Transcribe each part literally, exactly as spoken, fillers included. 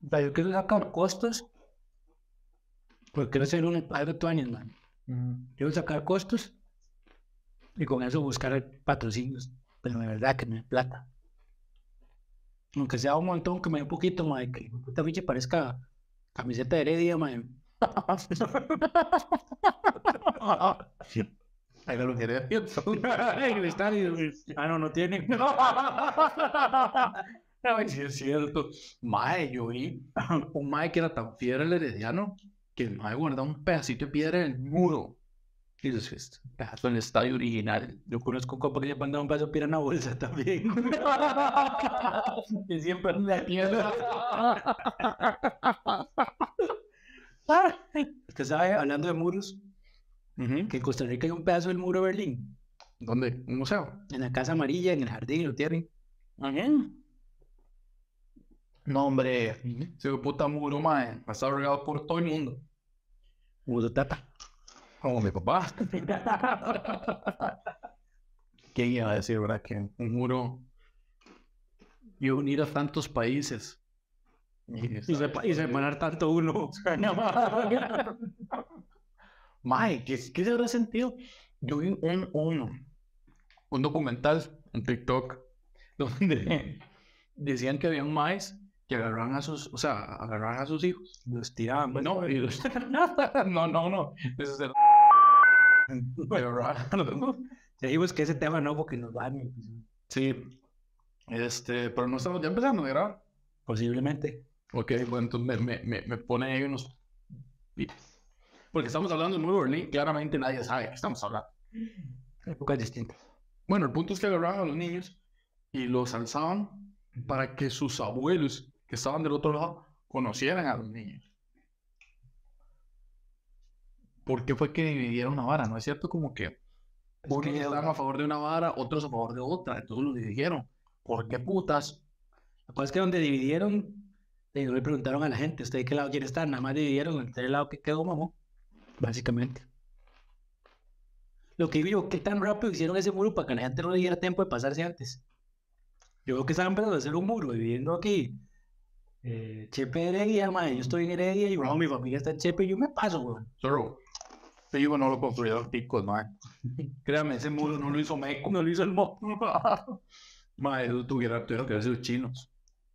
O sea, yo quiero sacar costos, porque quiero ser un padre de tuanis, man. Mm. Quiero sacar costos y con eso buscar patrocinios. Pero de verdad que me dé plata. Aunque sea un montón, que me dé un poquito, man. Que puta biche parezca camiseta de Heredia, man. Ahí lo quiere. En el estadio. Ah, no, no tiene. Ay, sí es cierto. Mae, yo vi un mae que era tan fiel al herediano que el mae guardaba un pedacito de piedra en el muro. Y los este pedazo en el estadio original. Yo conozco un compa que le mandaba un pedazo de piedra en una bolsa también. Y siempre en la piedra. Usted sabe, hablando de muros, Ujú. que en Costa Rica hay un pedazo del muro de Berlín. ¿Dónde? ¿Un museo? En la Casa Amarilla, en el jardín, lo tienen. No, hombre. Ese puta muro, mae. Ha estado regado por todo el mundo. Muro tata. Como mi papá. ¿Quién iba a decir, verdad? Que un muro iba a unir a tantos países. Y, Y, sepa- y separar tanto uno. mae, ¿qué, ¿qué se habrá sentido? Yo vi un, un, un documental en TikTok donde decían que habían maes que agarraban a sus, o sea, agarraban a sus hijos. Los tiraban. pues. No, y los- no, no, no. Eso es el... agarraban- Te digo es que ese tema no, porque nos van. Sí, este, pero no estamos ya empezando a grabar. Posiblemente. Ok, bueno, entonces me, me, me, me pone ahí unos pips. Porque estamos hablando del muro de Berlín, claramente nadie sabe de qué estamos hablando. Épocas distintas. Bueno, el punto es que agarraban a los niños y los alzaban para que sus abuelos, que estaban del otro lado, conocieran a los niños. ¿Por qué fue que dividieron la vara? ¿No es cierto? Como que unos que- estaban a favor de una vara, otros a favor de otra. Entonces los dividieron. ¿Por qué putas? La cosa es que donde dividieron, y no le preguntaron a la gente, ¿usted de qué lado quiere estar? Nada más dividieron entre el lado que quedó, mamá. Básicamente. Lo que digo yo, ¿qué tan rápido hicieron ese muro para que la gente no le diera tiempo de pasarse antes? Yo veo que estaban empezando a hacer un muro, viviendo aquí. Eh, Chepe Heredia, madre, yo estoy en Heredia y bueno, mi familia está en Chepe y yo me paso, weón. Solo, te digo, no lo construyeron ticos, man. Créame, ese muro no lo hizo Meco. No lo hizo el mo. Ma, eso tuviera, tuvieron que haber sido chinos.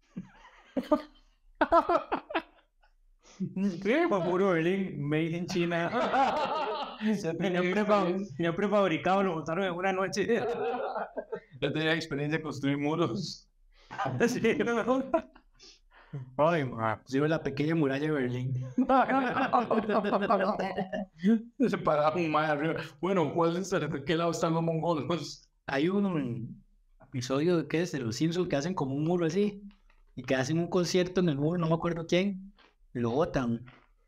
¿Qué? Fue puro Berlín, made in China. Se tenía, prefa- tenía prefabricado, lo montaron en una noche. Ya tenía experiencia en construir muros. Sí, no. Ay, ma. Pusieron la pequeña muralla de Berlín. Se pararon más arriba. Bueno, ¿cuál es el, ¿de qué lado están los mongolos? Hay un episodio que es de los Simpsons que hacen como un muro así y que hacen un concierto en el muro, no me acuerdo quién, y lo botan.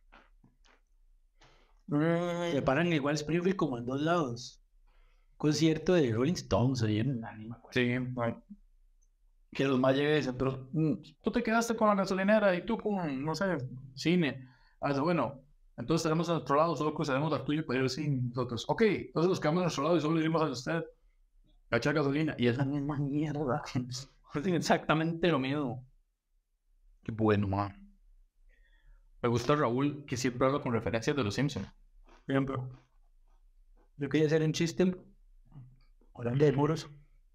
Se paran igual Springfield como en dos lados. Concierto de Rolling Stones, oye, no, ni me acuerdo. Sí, ay. Que los más lleguen y dicen, pero mm, tú te quedaste con la gasolinera y tú con, no sé, cine. Ah, bueno, entonces tenemos a nuestro lado, solo concedemos la tuya para ir al cine. Nosotros, ok, entonces nos quedamos a nuestro lado y solo le dimos a usted a echar gasolina. Y esa misma mierda. Hacen exactamente lo mismo. Qué bueno, man. Me gusta Raúl, que siempre habla con referencias de los Simpsons. Por ejemplo, yo quería hacer un chiste hablando de muros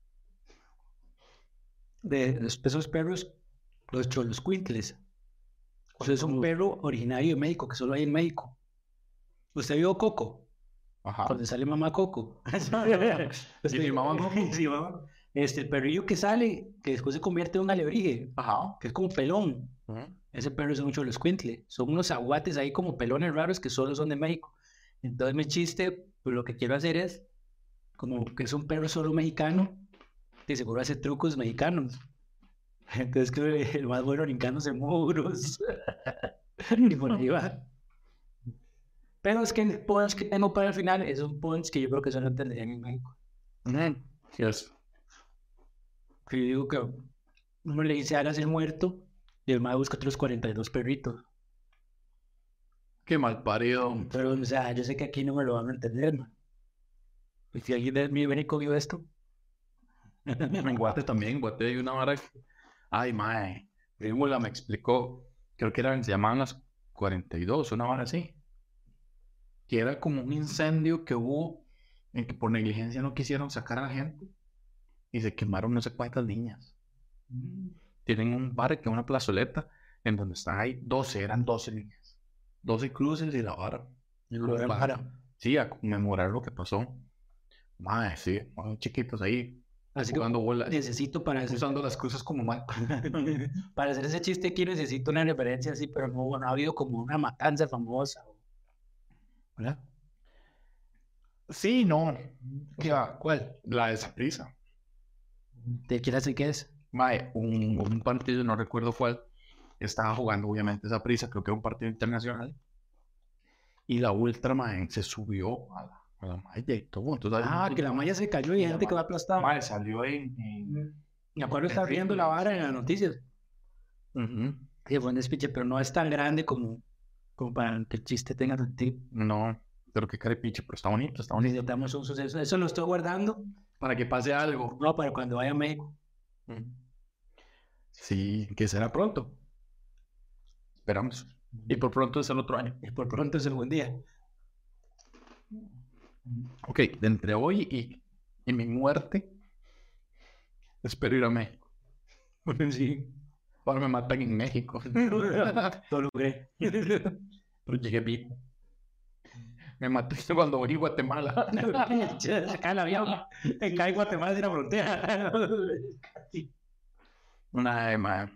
de los esos perros, los choloscuintles. O sea, es un perro originario de México, que solo hay en México. ¿Usted vio Coco? Ajá. Donde sale mamá Coco. ¿Y mi mamá Coco? Sí, mamá. Este, el perrillo que sale, que después se convierte en un alebrije, Ajá. que es como pelón. Ujú. Ese perro es un choloscuintle. Son unos aguates ahí como pelones raros que solo son de México. Entonces mi chiste, pues lo que quiero hacer es, como que es un perro solo mexicano, que seguro hace trucos mexicanos. Entonces creo que el más bueno brincándose muros. Y por ahí va. Pero es que el punch que tengo para el final es un punch que yo creo que solo entenderían en México. Yes. Que yo digo que uno le dice, hágase el muerto, y el más busca otros cuarenta y dos perritos. Qué mal parido. Pero, o sea, yo sé que aquí no me lo van a entender, man. Y si alguien de mi México vio esto, En Guate también, en Guate hay una vara. que- Ay, mae. Rímula me explicó creo que eran, se llamaban las cuarenta y dos, una hora así. Que era como un incendio que hubo en que por negligencia no quisieron sacar a la gente y se quemaron no sé cuántas niñas. Mm. Tienen un bar que es una plazoleta en donde están ahí doce, eran doce niñas. doce cruces y la vara. Y lo de vara. Sí, a conmemorar lo que pasó. Madre, sí, muy chiquitos ahí. Así jugando que bolas. necesito para hacer, Usando las cruces como mal. para hacer ese chiste aquí necesito una referencia así, pero no, no ha habido como una matanza famosa. ¿Verdad? Sí, no. ¿Qué va? ¿Cuál? La de Saprissa. ¿De quién hace qué es? Mae, un, un partido, no recuerdo cuál, estaba jugando obviamente Saprissa, creo que era un partido internacional. Y la ultra, mae, se subió a la, a la malla y todo. Entonces, ah, que la malla se cayó y hay gente que va aplastada. Mae, salió en... en... Me acuerdo estar viendo la vara en las noticias. Uh-huh. Sí, fue un despiche, pero no es tan grande como, como para que el chiste tenga sentido. No, pero qué carepiche, pero está bonito, está bonito. Necesitamos un suceso. Eso lo estoy guardando para que pase algo. No, para cuando vaya a México. Uh-huh. Sí, que será pronto. Esperamos. Y por pronto es el otro año. Y por pronto es el buen día. Ok, de entre hoy y, y mi muerte, espero ir a México. Sí. Ahora me matan en México. Lo logré. Pero llegué vivo. Me maté cuando voy a Guatemala. Acá en la vía, acá en Guatemala de la frontera. Nah, man.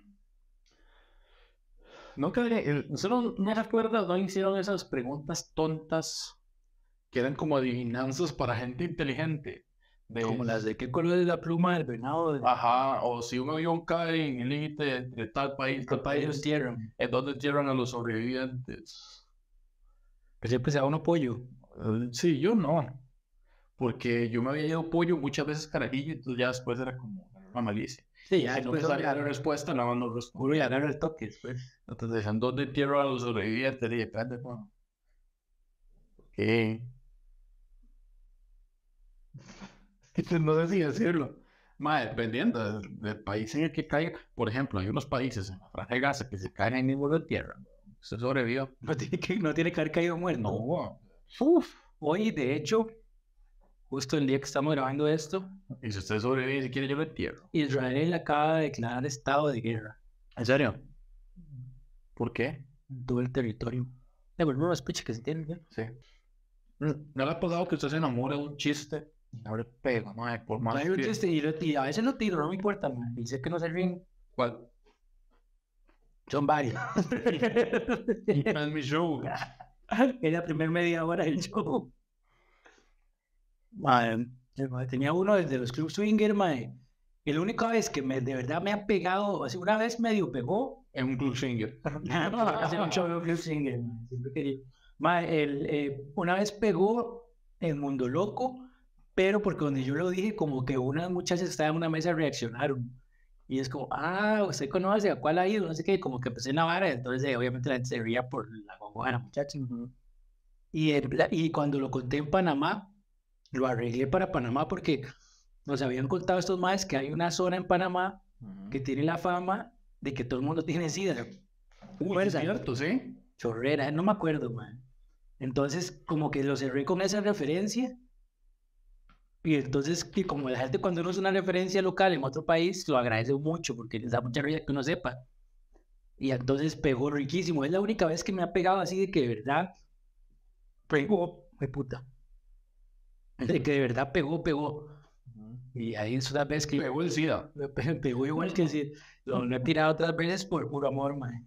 No que solo no recuerdas, no hicieron esas preguntas tontas que eran como adivinanzas para gente inteligente. De... como las de qué color es la pluma del venado. De... Ajá, o si un avión cae en el límite de, de tal país, tal país los tierran. ¿En dónde tierran a los sobrevivientes? Que siempre sea uno pollo. Uh, sí, yo no. Porque yo me había ido pollo muchas veces carajillo, entonces ya después era como una malicia. Sí, ya si no me salía la respuesta, nada más no respondo y agarro el toque después. Entonces, ¿en dónde tierran a los sobrevivientes? Y depende, bueno. ¿Qué? No sé si decirlo. Más dependiendo del, del país en el que caiga. Por ejemplo, hay unos países en la Franja de Gaza que se caen ahí mismo de tierra. Se sobrevivió. No tiene que, no tiene que haber caído muerto. No. Uf. Hoy, de hecho, justo el día que estamos grabando esto. Y si usted sobrevive, si quiere, yo lo entierro. Israel acaba de declarar estado de guerra. ¿En serio? ¿Por qué? En todo el territorio. De verdad, no escucha que se tiene, ¿no? Sí. ¿No le ha pasado que usted se enamora de un chiste? No le pega, madre, por más hay un que... chiste y, lo, y a veces lo tiro, no me importa, man. Dice que no se ríen. ¿Cuál? Son varios. Es mi show. Es la primera media hora del show. Man, tenía uno desde los Club Swinger, man. Y la única vez que me, de verdad me ha pegado, así una vez medio pegó. En un Club Swinger. Hace un show de Club Swinger, man. Siempre quería. Man, el, eh, una vez pegó en Mundo Loco. Pero porque donde yo lo dije, como que unas muchachas estaban en una mesa reaccionaron. Y es como, ah, usted conoce a cuál ha ido, no sé qué, como que empecé en la vara. Entonces, eh, obviamente la gente se ría por la guagua de la muchacha. Uh-huh. Y, el, y cuando lo conté en Panamá, lo arreglé para Panamá porque nos habían contado estos maes que hay una zona en Panamá uh-huh. que tiene la fama de que todo el mundo tiene sida. Uy, es cierto, ¿sí? Chorrera, no me acuerdo, man. Entonces, como que lo cerré con esa referencia. Y entonces, que como la gente cuando uno es una referencia local en otro país, lo agradece mucho porque les da mucha risa que uno sepa. Y entonces pegó riquísimo. Es la única vez que me ha pegado así de que de verdad pegó, me puta. De que de verdad pegó, pegó. Uh-huh. Y ahí es una vez que... Pegó el SIDA. Pe- pegó igual que si lo, lo he tirado otras veces por puro amor, man.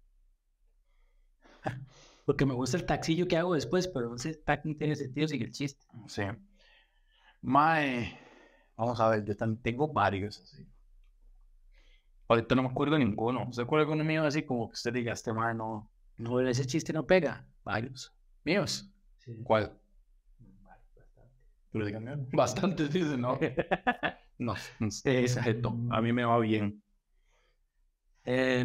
Porque me gusta el taxillo que hago después, pero ese tag no tiene sentido sin el chiste. Sí. Mae, vamos a ver, yo también tengo varios así. Ahorita no me acuerdo de ninguno. ¿Se acuerda con un mío así como que usted diga, este mae no... No, ese chiste no pega. Varios. ¿Míos? Sí. ¿Cuál? Bastante. Pero dígame. Bastantes, dice, ¿no? No, es esto. A mí me va bien. Eh,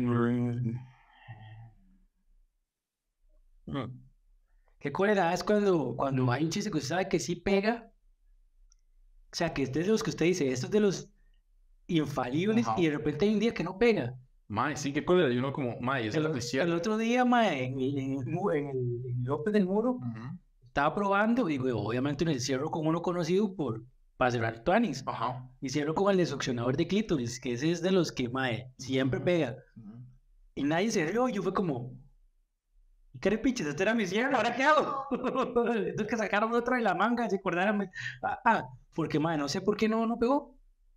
¿Qué cólera es cuando, cuando hay un chiste que usted sabe que sí pega? O sea, que es de los que usted dice, estos de los infalibles, ajá. Y de repente hay un día que no pega. Mae, sí, qué cólera. Y uno como, mae, esa es la El, decía. el otro día, mae, en, el, en, el, mu- en el, en el Open del Muro, Ujú. estaba probando y, güey, obviamente me cierro con uno conocido por, para cerrar tuanis. Ajá. Y cierro con el de succionador de clítoris, que ese es de los que, mae, siempre pega. Ujú. Y nadie se rió, y yo fue como, ¿qué repiches? Este era mi cierre, ¿ahora qué hago? Entonces que sacaron otro de la manga, se acordaron. Ah, ah, porque, mae, no sé por qué no, no pegó.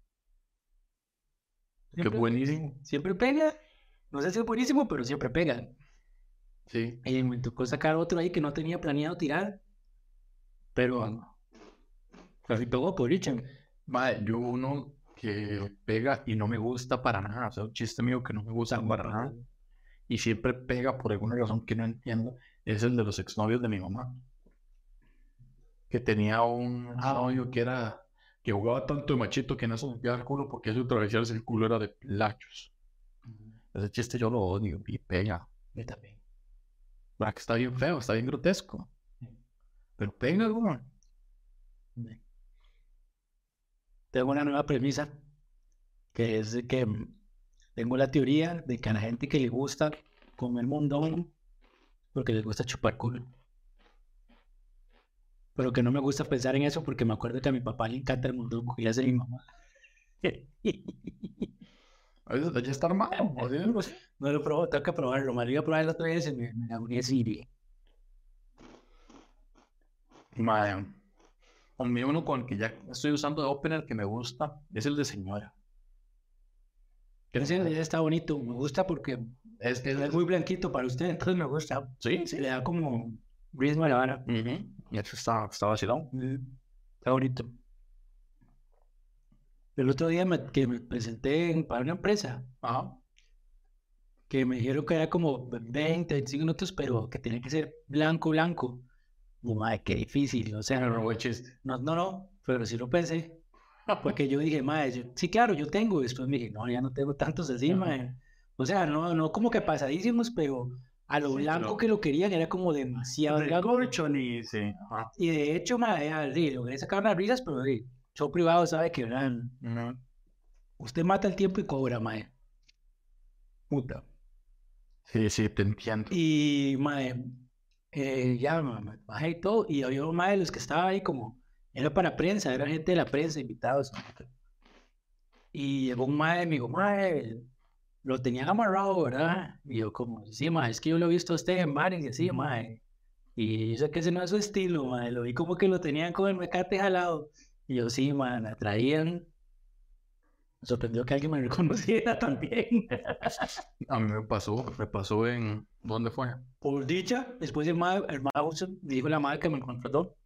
Qué Siempre, buenísimo. siempre pega. No sé si es buenísimo, pero siempre pega. Sí. Y me tocó sacar otro ahí que no tenía planeado tirar. Pero así pegó por Richard. Mae, yo uno que pega y no me gusta para nada. O sea, un chiste mío que no me gusta para nada. Y siempre pega por alguna razón que no entiendo. Es el de los exnovios de mi mamá. Que tenía un Ah. novio que era... Que jugaba tanto de machito que no se limpiaba el culo porque su travesía el culo era de plachos. Ese chiste yo lo odio y pega. Yo también. ¿Verdad que está bien feo? Está bien grotesco. Pero pega, güey. Tengo una nueva premisa, que es de que mm, tengo la teoría de que a la gente que le gusta comer mondongo, porque les gusta chupar culo. Pero que no me gusta pensar en eso porque me acuerdo que a mi papá le encanta el mondongo y hace mi mamá. A veces ya está armado. ¿O sí? No lo probó, tengo que probarlo. Me lo iba a probar la otra vez y me, me la uní así. Mae, a mí uno con el que ya estoy usando de opener que me gusta es el de señora. Ese ya está bonito, me gusta porque Es, es muy blanquito para usted, entonces me gusta. sí, sí. Le da como ritmo a la vara. Ujú. Y eso está, está vacilón. Está bonito. El otro día me, que me presenté en- para una empresa Ajá. que me dijeron que era como veinte, veinticinco minutos, pero que tenía que ser blanco, blanco. Y madre, qué difícil, o sea, Pero no, no fue chiste. no, no, no, pero sí lo pensé. Porque yo dije, madre, yo- sí, claro, yo tengo. Y después me dije, no, ya no tengo tantos así, Ajá. madre. O sea, no, no como que pasadísimos, pero a lo Sí, blanco pero- que lo querían era como demasiado blanco. Recorchon y sí. Ajá. Y de hecho, madre, ya, sí, logré sacar unas risas, pero sí, show privado sabe que, ¿verdad? Ujú. Usted mata el tiempo y cobra, madre. Puta. Sí, sí, te entiendo. Y, madre, eh, ya, ma- ma- bajé y todo. Y había un madre de los que estaba ahí como, era para prensa, era gente de la prensa, invitados. Y llegó un madre y me dijo, madre, lo tenían amarrado, ¿verdad? Y yo como, sí, madre, es que yo lo he visto a usted en bares y así, madre. Y yo sé que ese no es su estilo, madre. Lo vi como que lo tenían con el mecate jalado. Y yo, sí, madre, me traían. Me sorprendió que alguien me reconociera también. A mí me pasó, me pasó en... ¿Dónde fue? Por dicha, después el madre, el madre me dijo la madre que me contrató.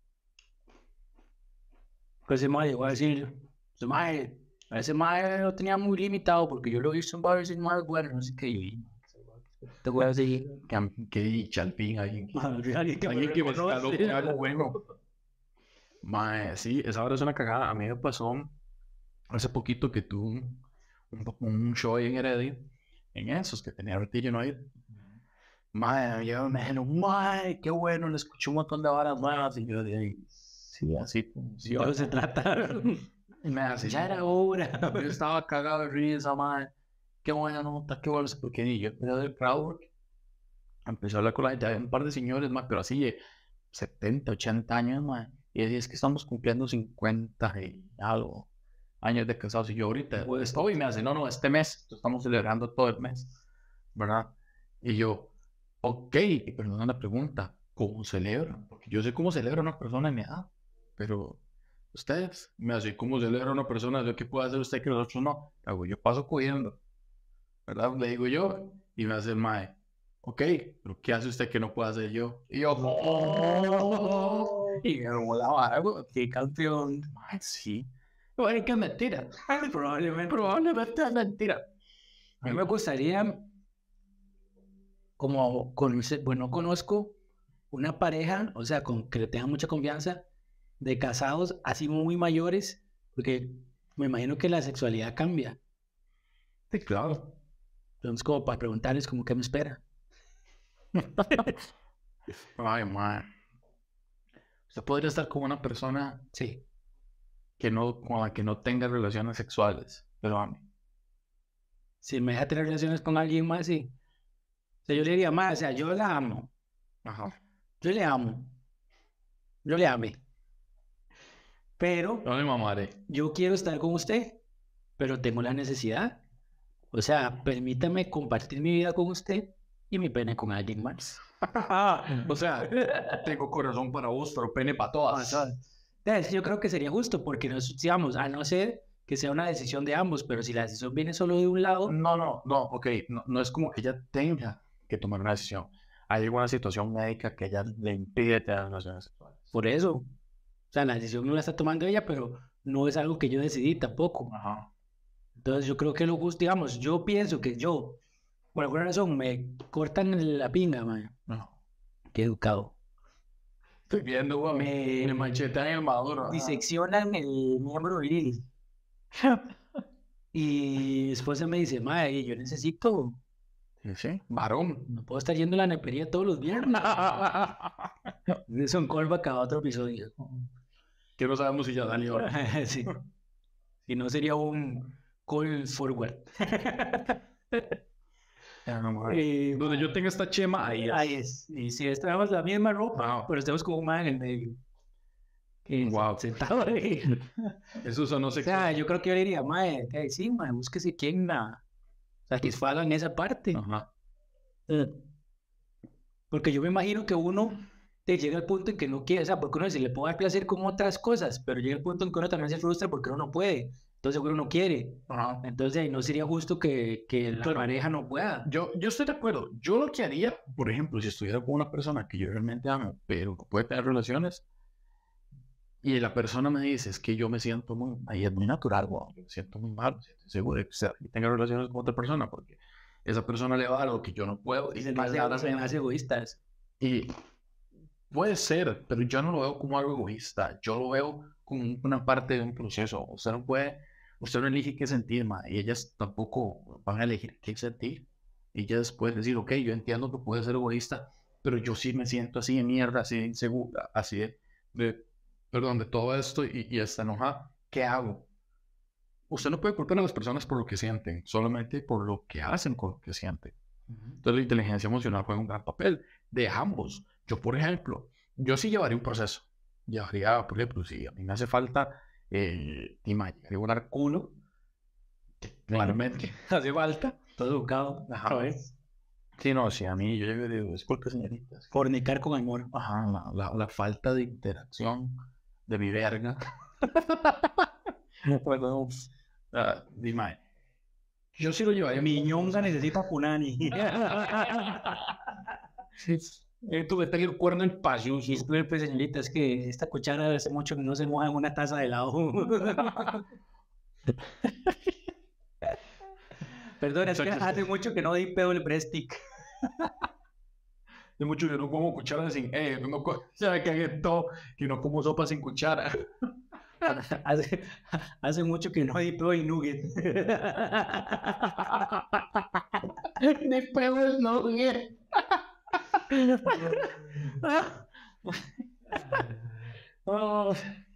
Pues ese madre llegó a decir, ese madre, ese madre lo tenía muy limitado porque yo lo he visto en varios más bueno, no sé qué. Y te voy a decir, Que, que dicha al fin alguien que, alguien que me alguien que me escaló reconoce. con algo bueno. Mae, sí, esa hora es una cagada. A mí me pasó hace poquito que tuve un, un, un show ahí en Heredia, en esos que tenía retillo no ir. Mae, yo me dijeron, mae, qué bueno, le escuché un montón de varas nuevas. Y yo de ahí, sí, así, sí, De eso se trata. y me hace, Ya era hora. yo estaba cagado de risa, mae. Qué buena nota, qué bueno, porque ni yo empecé del crowdwork. Empecé a hablar con la gente, había un par de señores, mae, pero así de setenta, ochenta años, mae. Y decía, es que estamos cumpliendo cincuenta y algo años de casados. Y yo ahorita estoy y me hace, no, no, este mes, estamos celebrando todo el mes, ¿verdad? Y yo, ok, y perdona la pregunta, ¿cómo celebran? Porque yo sé cómo celebra una persona en mi edad, pero ustedes me hacen, ¿cómo celebra una persona? ¿Qué puede hacer usted que nosotros no? Hago, yo paso cogiendo, ¿verdad? Le digo yo, y me hace el mae, ok, pero ¿qué hace usted que no pueda hacer yo? Y yo, oh, Y me volaba algo, qué campeón. mae, sí, Bueno, que es mentira. Probablemente. probablemente es mentira. A mí me gustaría, como conocer, bueno, conozco una pareja, o sea, con que le tengan mucha confianza, de casados así muy mayores, porque me imagino que la sexualidad cambia. Sí, claro. Entonces, como para preguntarles, como, ¿qué me espera? Ay, mae. Usted podría estar con una persona si me deja tener relaciones con alguien más, sí. O sea, yo le diría más, o sea, yo la amo. Ajá. Yo le amo. Yo le amé. Pero No me mamaré. yo quiero estar con usted, pero tengo la necesidad. O sea, permítame compartir mi vida con usted y mi pene con alguien más. O sea, tengo corazón para vos, pero pene para todas. Entonces, yo creo que sería justo, porque no, digamos, a no ser que sea una decisión de ambos, pero si la decisión viene solo de un lado, No, no, no, ok, no, no es como que ella tenga que tomar una decisión. Hay alguna situación médica que ella le impide tener relaciones sexuales. por eso, o sea, la decisión no la está tomando ella, pero no es algo que yo decidí tampoco. Ajá. Entonces, yo creo que lo justo, digamos, yo pienso que yo, por alguna razón, me cortan la pinga, man. No. Qué educado. Estoy viendo, güey. Me, Me machetean el maduro. ajá. diseccionan el miembro viril. Y mi esposa me dice, mae, yo necesito, Sí, sí. Varón. no puedo estar yendo a la nepería todos los viernes. Eso en callback a otro episodio. Que no sabemos si ya Dani ahora. Sí. Si no sería un call forward. Eh, Donde yo tenga esta chema, ahí es. Ahí es. Y si estamos la misma ropa, Wow. pero estamos como un man en el medio. Que Wow. sentado ahí. Eso sonó O sexy. sea, yo creo que yo le diría, mae, que sí, mae, búsquese quién la satisfaga en esa parte. Ajá. Eh, Porque yo me imagino que uno te llega al punto en que no quiere, o sea, porque uno se le puede dar placer con otras cosas, pero llega el punto en que uno también se frustra porque uno no puede. Entonces uno no quiere. Ajá. Entonces ahí no sería justo que, que la Pero- pareja no pueda. Yo, yo estoy de acuerdo. Yo lo que haría, por ejemplo, si estuviera con una persona que yo realmente amo, pero que puede tener relaciones, y la persona me dice, es que yo me siento muy, ahí es muy natural, wow, yo me siento muy mal, estoy seguro de que sea- que tenga relaciones con otra persona, porque esa persona le va a algo que yo no puedo, y Y se me más hace, se me claramente- hace egoístas. Y puede ser, pero yo no lo veo como algo egoísta, yo lo veo como una parte de un proceso. Usted no puede, usted no elige qué sentir, ma, y ellas tampoco van a elegir qué sentir. Y ellas pueden decir, ok, yo entiendo que puede ser egoísta, pero yo sí me siento así de mierda, así de insegura, así de, de perdón, de todo esto y, y hasta enojada. ¿Qué hago? Usted no puede culpar a las personas por lo que sienten, solamente por lo que hacen con lo que sienten. Entonces la inteligencia emocional juega un gran papel de ambos. Yo, por ejemplo, yo sí llevaría un proceso. Llevaría, por ejemplo, si a mí me hace falta eh, regular culo, que claramente hace falta. Todo educado. Ajá. A ver. Sí, no, sí, a mí yo llego y digo, disculpe, señoritas. Fornicar con amor. Ajá, la, la, la falta de interacción de mi verga. Bueno, ah, dime. Yo sí lo llevaría. Mi ñonga necesita punani. Eh, tuve que tener el cuerno en pasión. Disculpe, señorita, es que esta cuchara hace mucho que no se moja en una taza de helado. Perdón, es que Exacto. hace mucho que no di pedo el breastic. De mucho que no como cuchara sin... Eh, no, co- ya que hago todo, que no como sopa sin cuchara. Hace, hace mucho que no di pedo el nugget. Ni pedo el nugget. Oh.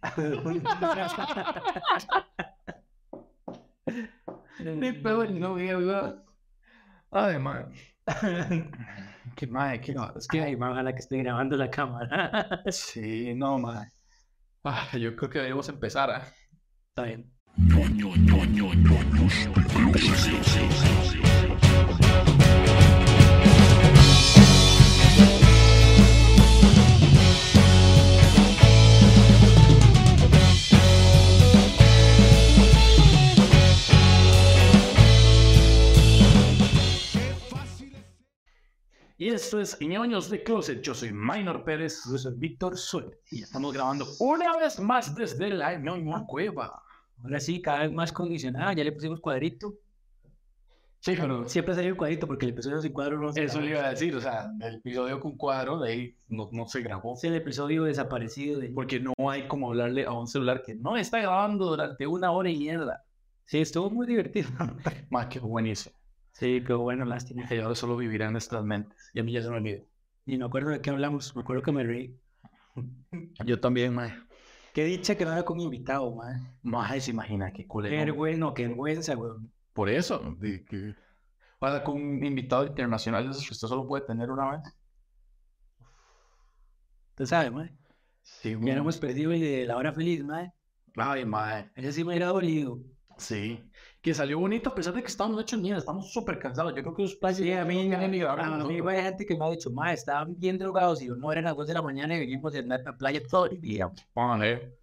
Ni pedo el nugget, ¿verdad? Ay, man. Qué madre, qué no, es que... Ay, man, ojalá que esté grabando la cámara. Sí, no, madre. Ah, yo creo que debemos empezar, ¿eh? Está bien. Y esto es Ñoños de Closet. Yo soy Minor Pérez. Yo soy Víctor Sol. Y estamos grabando una vez más desde la Ñoño Cueva. Ahora sí, cada vez más condicionada. Ya le pusimos cuadrito. Sí, pero Siempre salió el cuadrito porque el episodio sin cuadro no se eso grabó. le iba a decir. O sea, el episodio con cuadro de ahí no, no se grabó. Es el episodio desaparecido de... Porque no hay como hablarle a un celular que no está grabando durante una hora y mierda. Sí, estuvo muy divertido. Más que buenísimo. Sí, pero bueno, lástima. Que ahora solo vivirá en nuestras mentes. Y a mí ya se me olvidó. Y no acuerdo de qué hablamos. Me acuerdo que me reí. Yo también, mae. Qué dicha que no era con invitado, man. Mae, se imagina qué Qué culero. vergüenza, qué vergüenza, weón. Por eso, de que... Para con un invitado internacional, eso que usted solo con un invitado internacional, eso que usted solo puede tener una vez. Usted sabe, mae. Sí, Ya güey. no hemos perdido el de la hora feliz, mae. Ay, mae. Ese sí me hubiera dolido. Sí. Que salió bonito a pesar de que estábamos hechos mierda, estamos súper cansados. Yo creo que los playas Sí, a mí, tienen ni a mí hay gente que me ha dicho, mae, estaban bien drogados y no eran las dos de la mañana y venimos a la playa todo el día. Vale.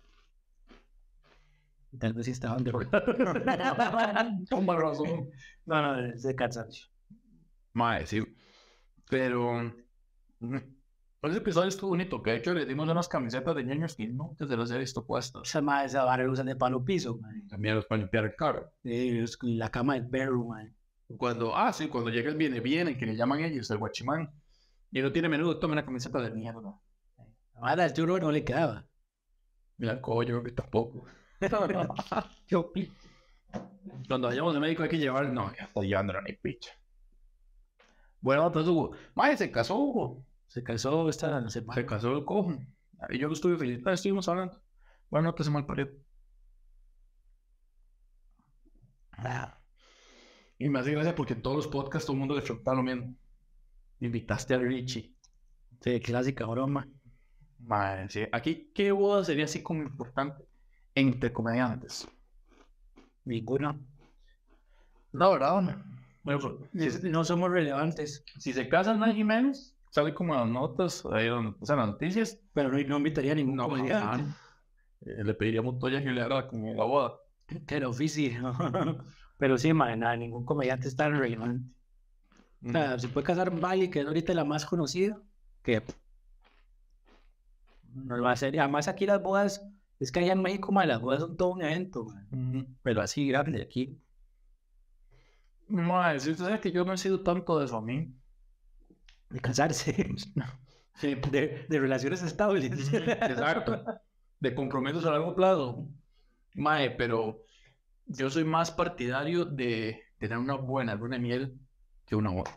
Tal vez sí estaban drogados. Toma razón. No, no, es de cansancio. Mae, sí. Pero... mm, ese episodio estuvo bonito, que de hecho le dimos unas camisetas de ñoños que nunca se las he visto puestas. Esa mae, esa vara la usan de palo piso, mae. También los para limpiar el carro. Sí, es la cama del perro, mae. Cuando, ah, sí, cuando llega el viene, viene, que le llaman ellos, el guachimán. Y no tiene menudo, toma una camiseta de mierda. La vara del churro no le quedaba. Mira, el cojo, yo creo que tampoco. Yo, pi- Cuando vayamos de médico hay que llevar, no, ya está llevándola ni picha. Bueno, entonces Hugo, mae, se casó Hugo. se casó esta Se semana. casó el cojo. Y yo estuve feliz, ah, estuvimos hablando. Bueno, no te se mal parido. Ah, Y me hace gracia porque en todos los podcasts todo el mundo le preguntaba lo mismo. invitaste a Richie. Sí, clásica broma. Mae, sí. Aquí, ¿qué boda sería así como importante entre comediantes? Ninguno. La verdad, no. Bueno, Es- No somos relevantes. si se casan Nay Jiménez, sale como en las notas, ahí donde pasan las noticias. Pero no, no invitaría a ningún No, comediante. jamás. Eh, le pediría a Montoya que le haga como la boda. Que no oficio. Pero sí, man, nada, ningún comediante es tan relevante. O sea, se puede casar Miley, que es ahorita la más conocida, que no va a ser. Además, aquí las bodas, es que allá en México, man, las bodas son todo un evento, man. Ujú. Pero así grande aquí. Mae, si usted sabe que yo no he sido tanto de eso a mí. De casarse. De, de, de relaciones estables. Exacto. De compromisos a largo plazo. Mae, pero yo soy más partidario de tener una buena luna de miel que una boda.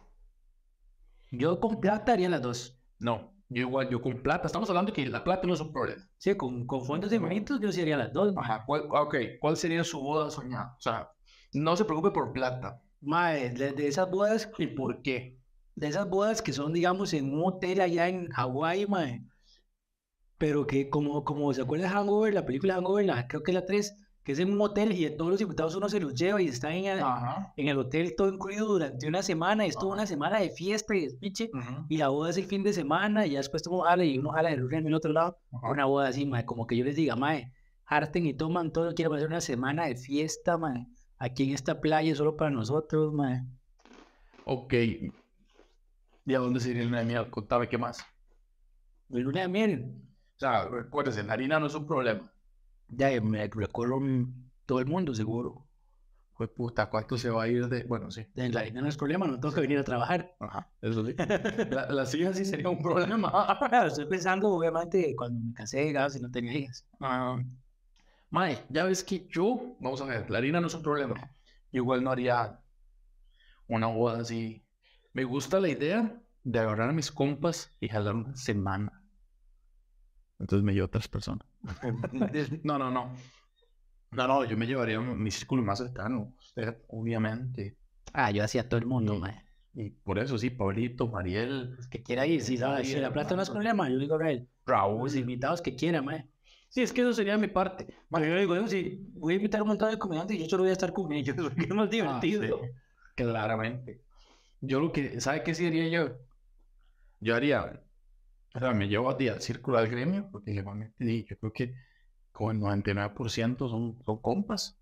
Yo con plata haría las dos. No, yo igual, yo con plata. Estamos hablando de que la plata no es un problema. Sí, con, con fondos de bonitos yo sí haría las dos. man. Ajá, ¿cuál, ok, ¿cuál sería su boda soñada? O sea, no se preocupe por plata. Mae, de, de esas bodas, ¿Y por qué? de esas bodas que son, digamos, en un hotel allá en Hawái, mae. Pero que como, como se acuerda de Hangover, la película Hangover, la, creo que es la tres, que es en un hotel y de todos los invitados uno se los lleva y está en el, Ajá. en el hotel todo incluido durante una semana, y es toda Ajá. una semana de fiesta y despiche, Ujú. y la boda es el fin de semana, y ya después uno jala y uno jala del en el otro lado, Ajá. una boda así, mae, como que yo les diga, mae, harten y toman todo, quiero hacer una semana de fiesta, mae, aquí en esta playa solo para nosotros, mae. Ok. ¿Y a dónde sería la miel? Contame qué más. Mi luna de miel, O sea, recuérdese, la harina no es un problema. ya eh, me recorro mm, todo el mundo, seguro. Pues puta, ¿cuánto se va a ir de...? Bueno, sí. De la harina no es problema, no tengo que venir a trabajar. Ajá, eso sí. La, las hijas sí sería un problema. Claro, estoy pensando, obviamente, cuando me casé, digamos, si no tenía hijas. Ah, mae, ya ves que yo, vamos a ver, la harina no es un problema. Yo igual no haría una boda así. Me gusta la idea de agarrar a mis compas y jalar una semana. Entonces me llevo a otras personas. No, no, no. No, no, yo me llevaría a mi círculo más cercano. Usted, obviamente. Ah, yo hacía todo el mundo, mae. Y por eso sí, Pablito, Mariel, Que quiera ir, si, la, si la plata no es problema, yo digo a él. Raúl. Los invitados que quieran, mae. Sí, es que eso sería mi parte. Bueno, yo digo, yo, si voy a invitar a un montón de comediantes y yo solo voy a estar con ellos, porque es más divertido. Ah, sí, claramente. Yo lo que, ¿sabe qué sí haría yo? Yo haría, o sea, me llevo a ti al círculo del gremio, porque igualmente sí, yo creo que como el noventa y nueve por ciento son, son compas.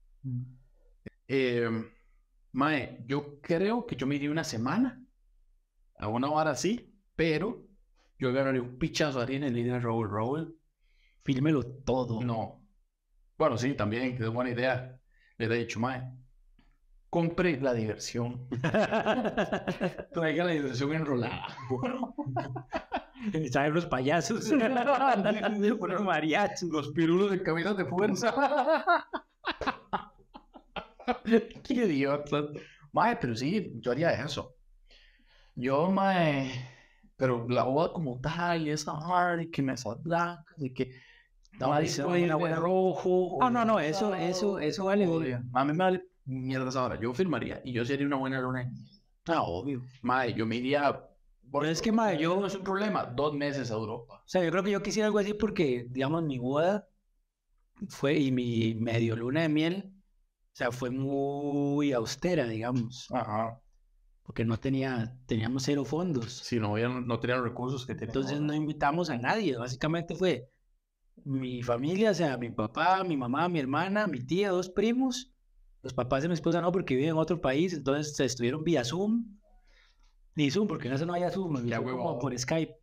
Eh, mae, yo creo que yo me iría una semana a una hora así, pero yo agarraría un pichazo de harina y le diría a Raúl, Raúl, Fílmelo todo. no. Bueno, sí, también, que es buena idea. Le he dicho, mae, compre la diversión. Traiga la diversión enrolada. Saben los payasos. Los mariachis. Los pirulos de camisas de fuerza. Qué idiota. Mae, pero sí, yo haría eso. Yo, mae, pero la boda como tal, y esa hard, y que mesas blancas, y que No, nadie eso, puede ir una de buena- rojo. Ah, no, no, eso, eso, eso vale. Oye, a mí me vale mierdas ahora. Yo firmaría y yo sería una buena luna de miel. Ah, obvio. Mae, yo me iría... Pero es que, mae, yo... No es un problema, dos meses a Europa. O sea, yo creo que yo quisiera algo así porque, digamos, mi boda fue, y mi medio luna de miel, o sea, fue muy austera, digamos, Ajá. porque no tenía, teníamos cero fondos. Si no, habían, no tenían recursos que tenían. Entonces no invitamos a nadie, básicamente fue mi familia, o sea, mi papá, mi mamá, mi hermana, mi tía, dos primos, los papás de mi esposa no, porque viven en otro país, entonces se estuvieron vía Zoom, ni Zoom, porque en eso no había Zoom, Ya, Zoom huevo. como por Skype.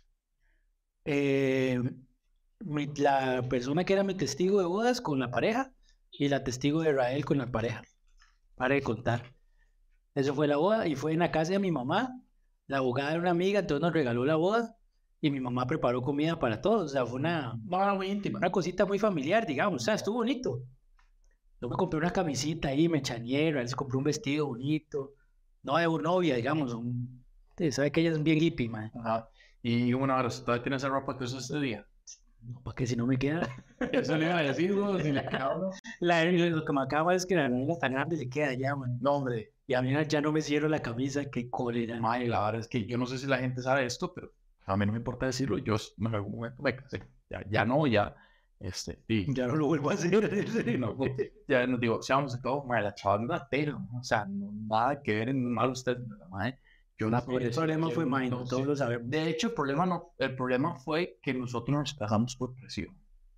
Eh, mi- la persona que era mi testigo de bodas con la pareja y la testigo de Israel con la pareja. Para de contar. Eso fue la boda y fue en la casa de mi mamá. La abogada era una amiga, entonces nos regaló la boda y mi mamá preparó comida para todos. O sea, fue una, No, muy íntima. una cosita muy familiar, digamos. O sea, estuvo bonito. Yo me compré una camisita ahí, me chañero, él se compró un vestido bonito. No de novia, digamos. Un... Usted sabe que ella es bien hippie, man. Ajá. Y una hora, ¿todavía tienes esa ropa que usas este día? No, porque si no me queda. Eso le iba a decir, güey, si le queda uno. La, lo que me acaba es que la regla tan grande le queda ya, man. No, hombre. Y a mí ya no me cierro la camisa, qué cólera. Mae, la verdad es que yo no sé si la gente sabe esto, pero a mí no me importa decirlo. Yo en algún momento me casé. Ya, ya no, ya. Este, y, Ya no lo vuelvo a hacer. no, ya nos divorciamos y todo. Mae, la chaval no pero, o sea, no, nada que ver en mal usted, mae. Yo no El problema fue mine, no, todos sí. lo sabemos. De hecho, el problema no, el problema fue que nosotros nos casamos por presión.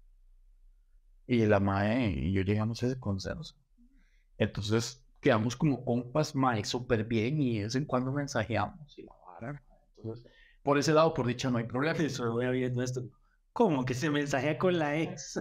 Y la mae y yo llegamos a ese consenso. Entonces, quedamos como compas, mae, súper bien y de vez en cuando mensajeamos y la vara. Entonces, por ese lado, por dicha, no hay problema. Eso voy viendo esto. ¿Cómo que se mensajea con la ex?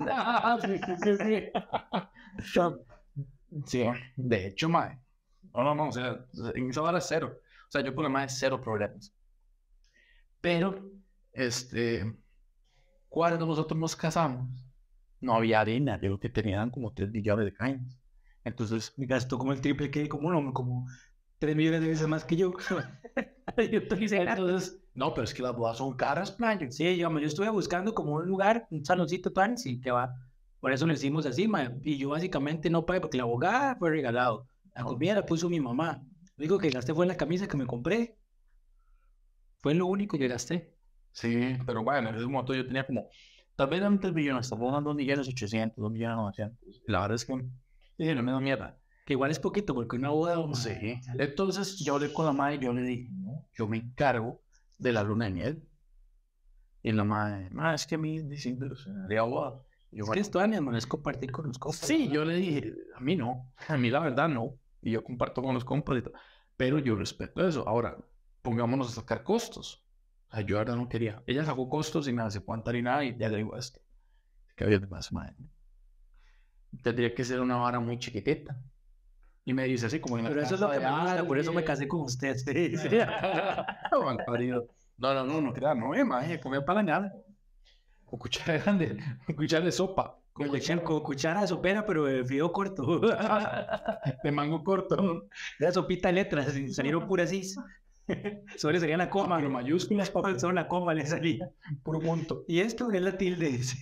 Sí, de hecho, mae. No, no, no, o sea, en esa vara es cero. O sea, yo con la mae cero problemas. Pero, este, cuando nosotros nos casamos, no había arena, yo lo que tenían como tres millones de cañas. Entonces, Me gastó como el triple que, como no, como tres millones de veces más que yo. Yo estoy entonces, no, pero es que las bodas son caras, playo. Sí, digamos, yo estuve buscando como un lugar, un saloncito tan, sí, que va. Por eso lo hicimos así, ma. Y yo básicamente no pagué porque la abogada fue regalado. La comida la puso mi mamá. Lo único que gasté fue en la camisa que me compré. Fue lo único que gasté. Sí, pero bueno, en ese momento yo tenía como, tal vez eran tres millones, estaba dando dos millones ochocientos, dos millones novecientos. La verdad es que, sí, no me da mierda. Que igual es poquito porque una boda... ma, Sí. Entonces yo hablé con la madre y yo le dije, no, yo me encargo de la luna de miel. Y la madre, madre, es que a mí diciendo, sería boda. Y yo, Es que bueno, esto, hermano, es compartir con los compas. sí, yo le dije, a mí no, a mí la verdad no. Y yo comparto con los compas y todo. Pero yo respeto eso. Ahora, pongámonos a sacar costos. O sea, yo la verdad no quería. Ella sacó costos y me hace cuánta ni nada y ya le digo esto. Que había de más, madre. Tendría que ser una vara muy chiquitita. Y me dice así como en la Pero eso es lo casa que de me gusta, alguien. por eso me casé con usted. Sí, sí. Malparido. No, no, no, no, claro, no, eh, maje, comía para nada. Con cuchara grande, con cuchara de sopa. Con cuchara, con cuchara de sopera, pero de fideo corto. De mango corto. De la sopita de letras, y salieron puras así. Sobre sería la coma. Pero mayúsculas, papá. Solo la coma le salía. Puro punto. Y esto es la tilde. Dice.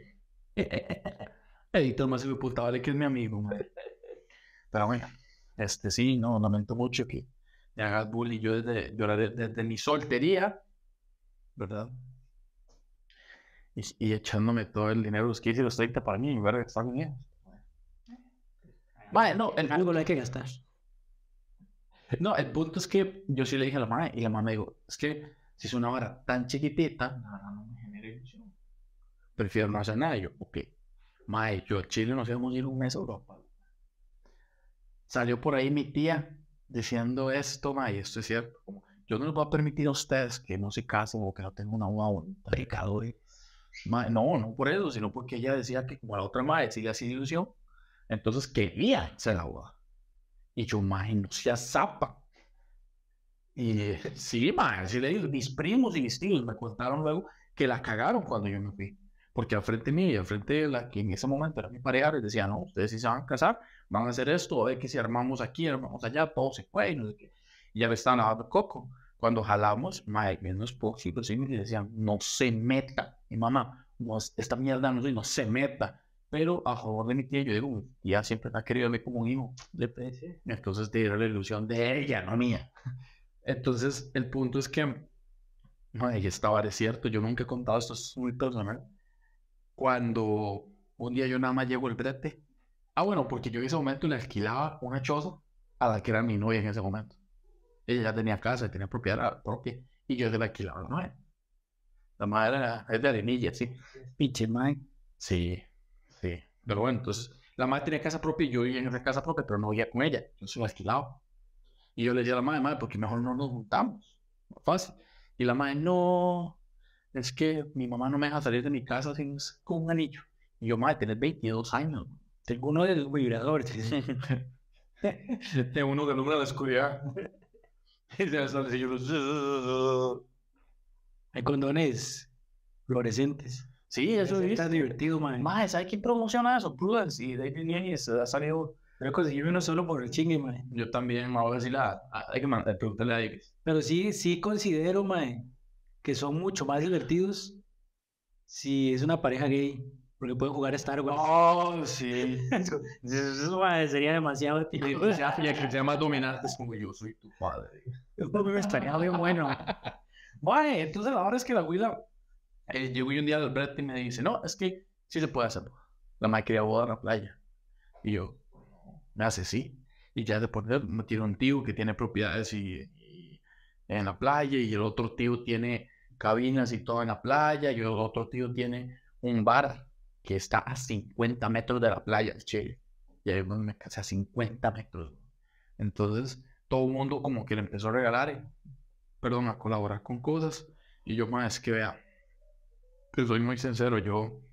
Editor más hijo de puta, vale que es mi amigo, man. Pero bueno, este sí, no, lamento mucho que me hagas bullying. Yo desde, yo era de- desde mi soltería, ¿verdad? Y, y echándome todo el dinero, los quince y los treinta para mí, en lugar de gastar dinero. Vale, no, el, Algo lo hay que gastar. no, el punto es que yo sí le dije a la mamá y la mamá me dijo, es que si es una vara tan chiquitita, la verdad no me genera ilusión. Prefiero no hacer nada. Y yo, ok. Mae, yo a Chile nos íbamos a ir un mes a Europa. Salió por ahí mi tía diciendo esto, mae, esto es cierto. Como, yo no les voy a permitir a ustedes que no se casen o que no tengan una boda bonita. Pecado, eh. Mae, no, no por eso, sino porque ella decía que como la otra mae sigue así de ilusión, entonces quería hacer la boda. Y yo, mae, no seas zapa. Y sí, mae, sí le digo, mis primos y mis tíos me contaron luego que la cagaron cuando yo me fui. Porque al frente mío y al frente de la que en ese momento era mi pareja, les decía, no, ustedes sí se van a casar, van a hacer esto, a ver que si armamos aquí, armamos allá, todo se fue, y no sé qué. Y ya me estaban lavando coco. Cuando jalamos, mae, mi esposo y los hijos le decían, no se meta. Mi mamá, no, esta mierda no, no se meta. Pero a favor de mi tía, yo digo, mi tía siempre me ha querido a mí como un hijo. Entonces, te era la ilusión de ella, no mía. Entonces, el punto es que, no, y esta vara es cierto, yo nunca he contado esto, es muy personal. Cuando un día yo nada más llevo el brete. Ah, bueno, porque yo en ese momento le alquilaba una choza a la que era mi novia en ese momento. Ella ya tenía casa, tenía propiedad propia, y yo se la alquilaba a la madre. La madre era, es de Arenilla, sí. Pinche man. Sí, sí. Pero bueno, entonces, la madre tenía casa propia y yo vivía en esa casa propia, pero no vivía con ella. Yo se la alquilaba. Y yo le decía a la madre, madre, porque mejor no nos juntamos. Más fácil. Y la madre, no, es que mi mamá no me deja salir de mi casa sin, con un anillo. Y yo, madre, tenés veintidós años. Tengo uno de los vibradores. Tengo uno que alumbra la oscuridad. Y se me sale así, yo los... Hay condones fluorescentes. Sí, eso es. Está divertido, man. Madre, ¿sabes quién promociona eso? Prudence. Y David Núñez ha salido... Pero conseguir uno solo por el chingue, man. Yo también, me voy a decir la... Hay que mandar, preguntarle a David. Pero sí, sí considero, man, que son mucho más divertidos si es una pareja gay. Porque pueden jugar a Star Wars. Oh, sí. Eso, man, sería demasiado Y típico. ya, ya que sea más dominante es como yo soy tu padre. Eso me estaría bien bueno. Vale, entonces la verdad es que la abuela eh, llegó un día al Brett y me dice, no, es que sí se puede hacer. La madre quería boda en la playa. Y yo, me hace sí. Y ya después me tiene un tío que tiene propiedades y, y en la playa, y el otro tío tiene cabinas y todo en la playa, y el otro tío tiene un bar que está a cincuenta metros de la playa, Chile. Y ahí me casé a cincuenta metros. Entonces, todo el mundo como que le empezó a regalar, eh, perdón, a colaborar con cosas. Y yo, más es que vea, que soy muy sincero, yo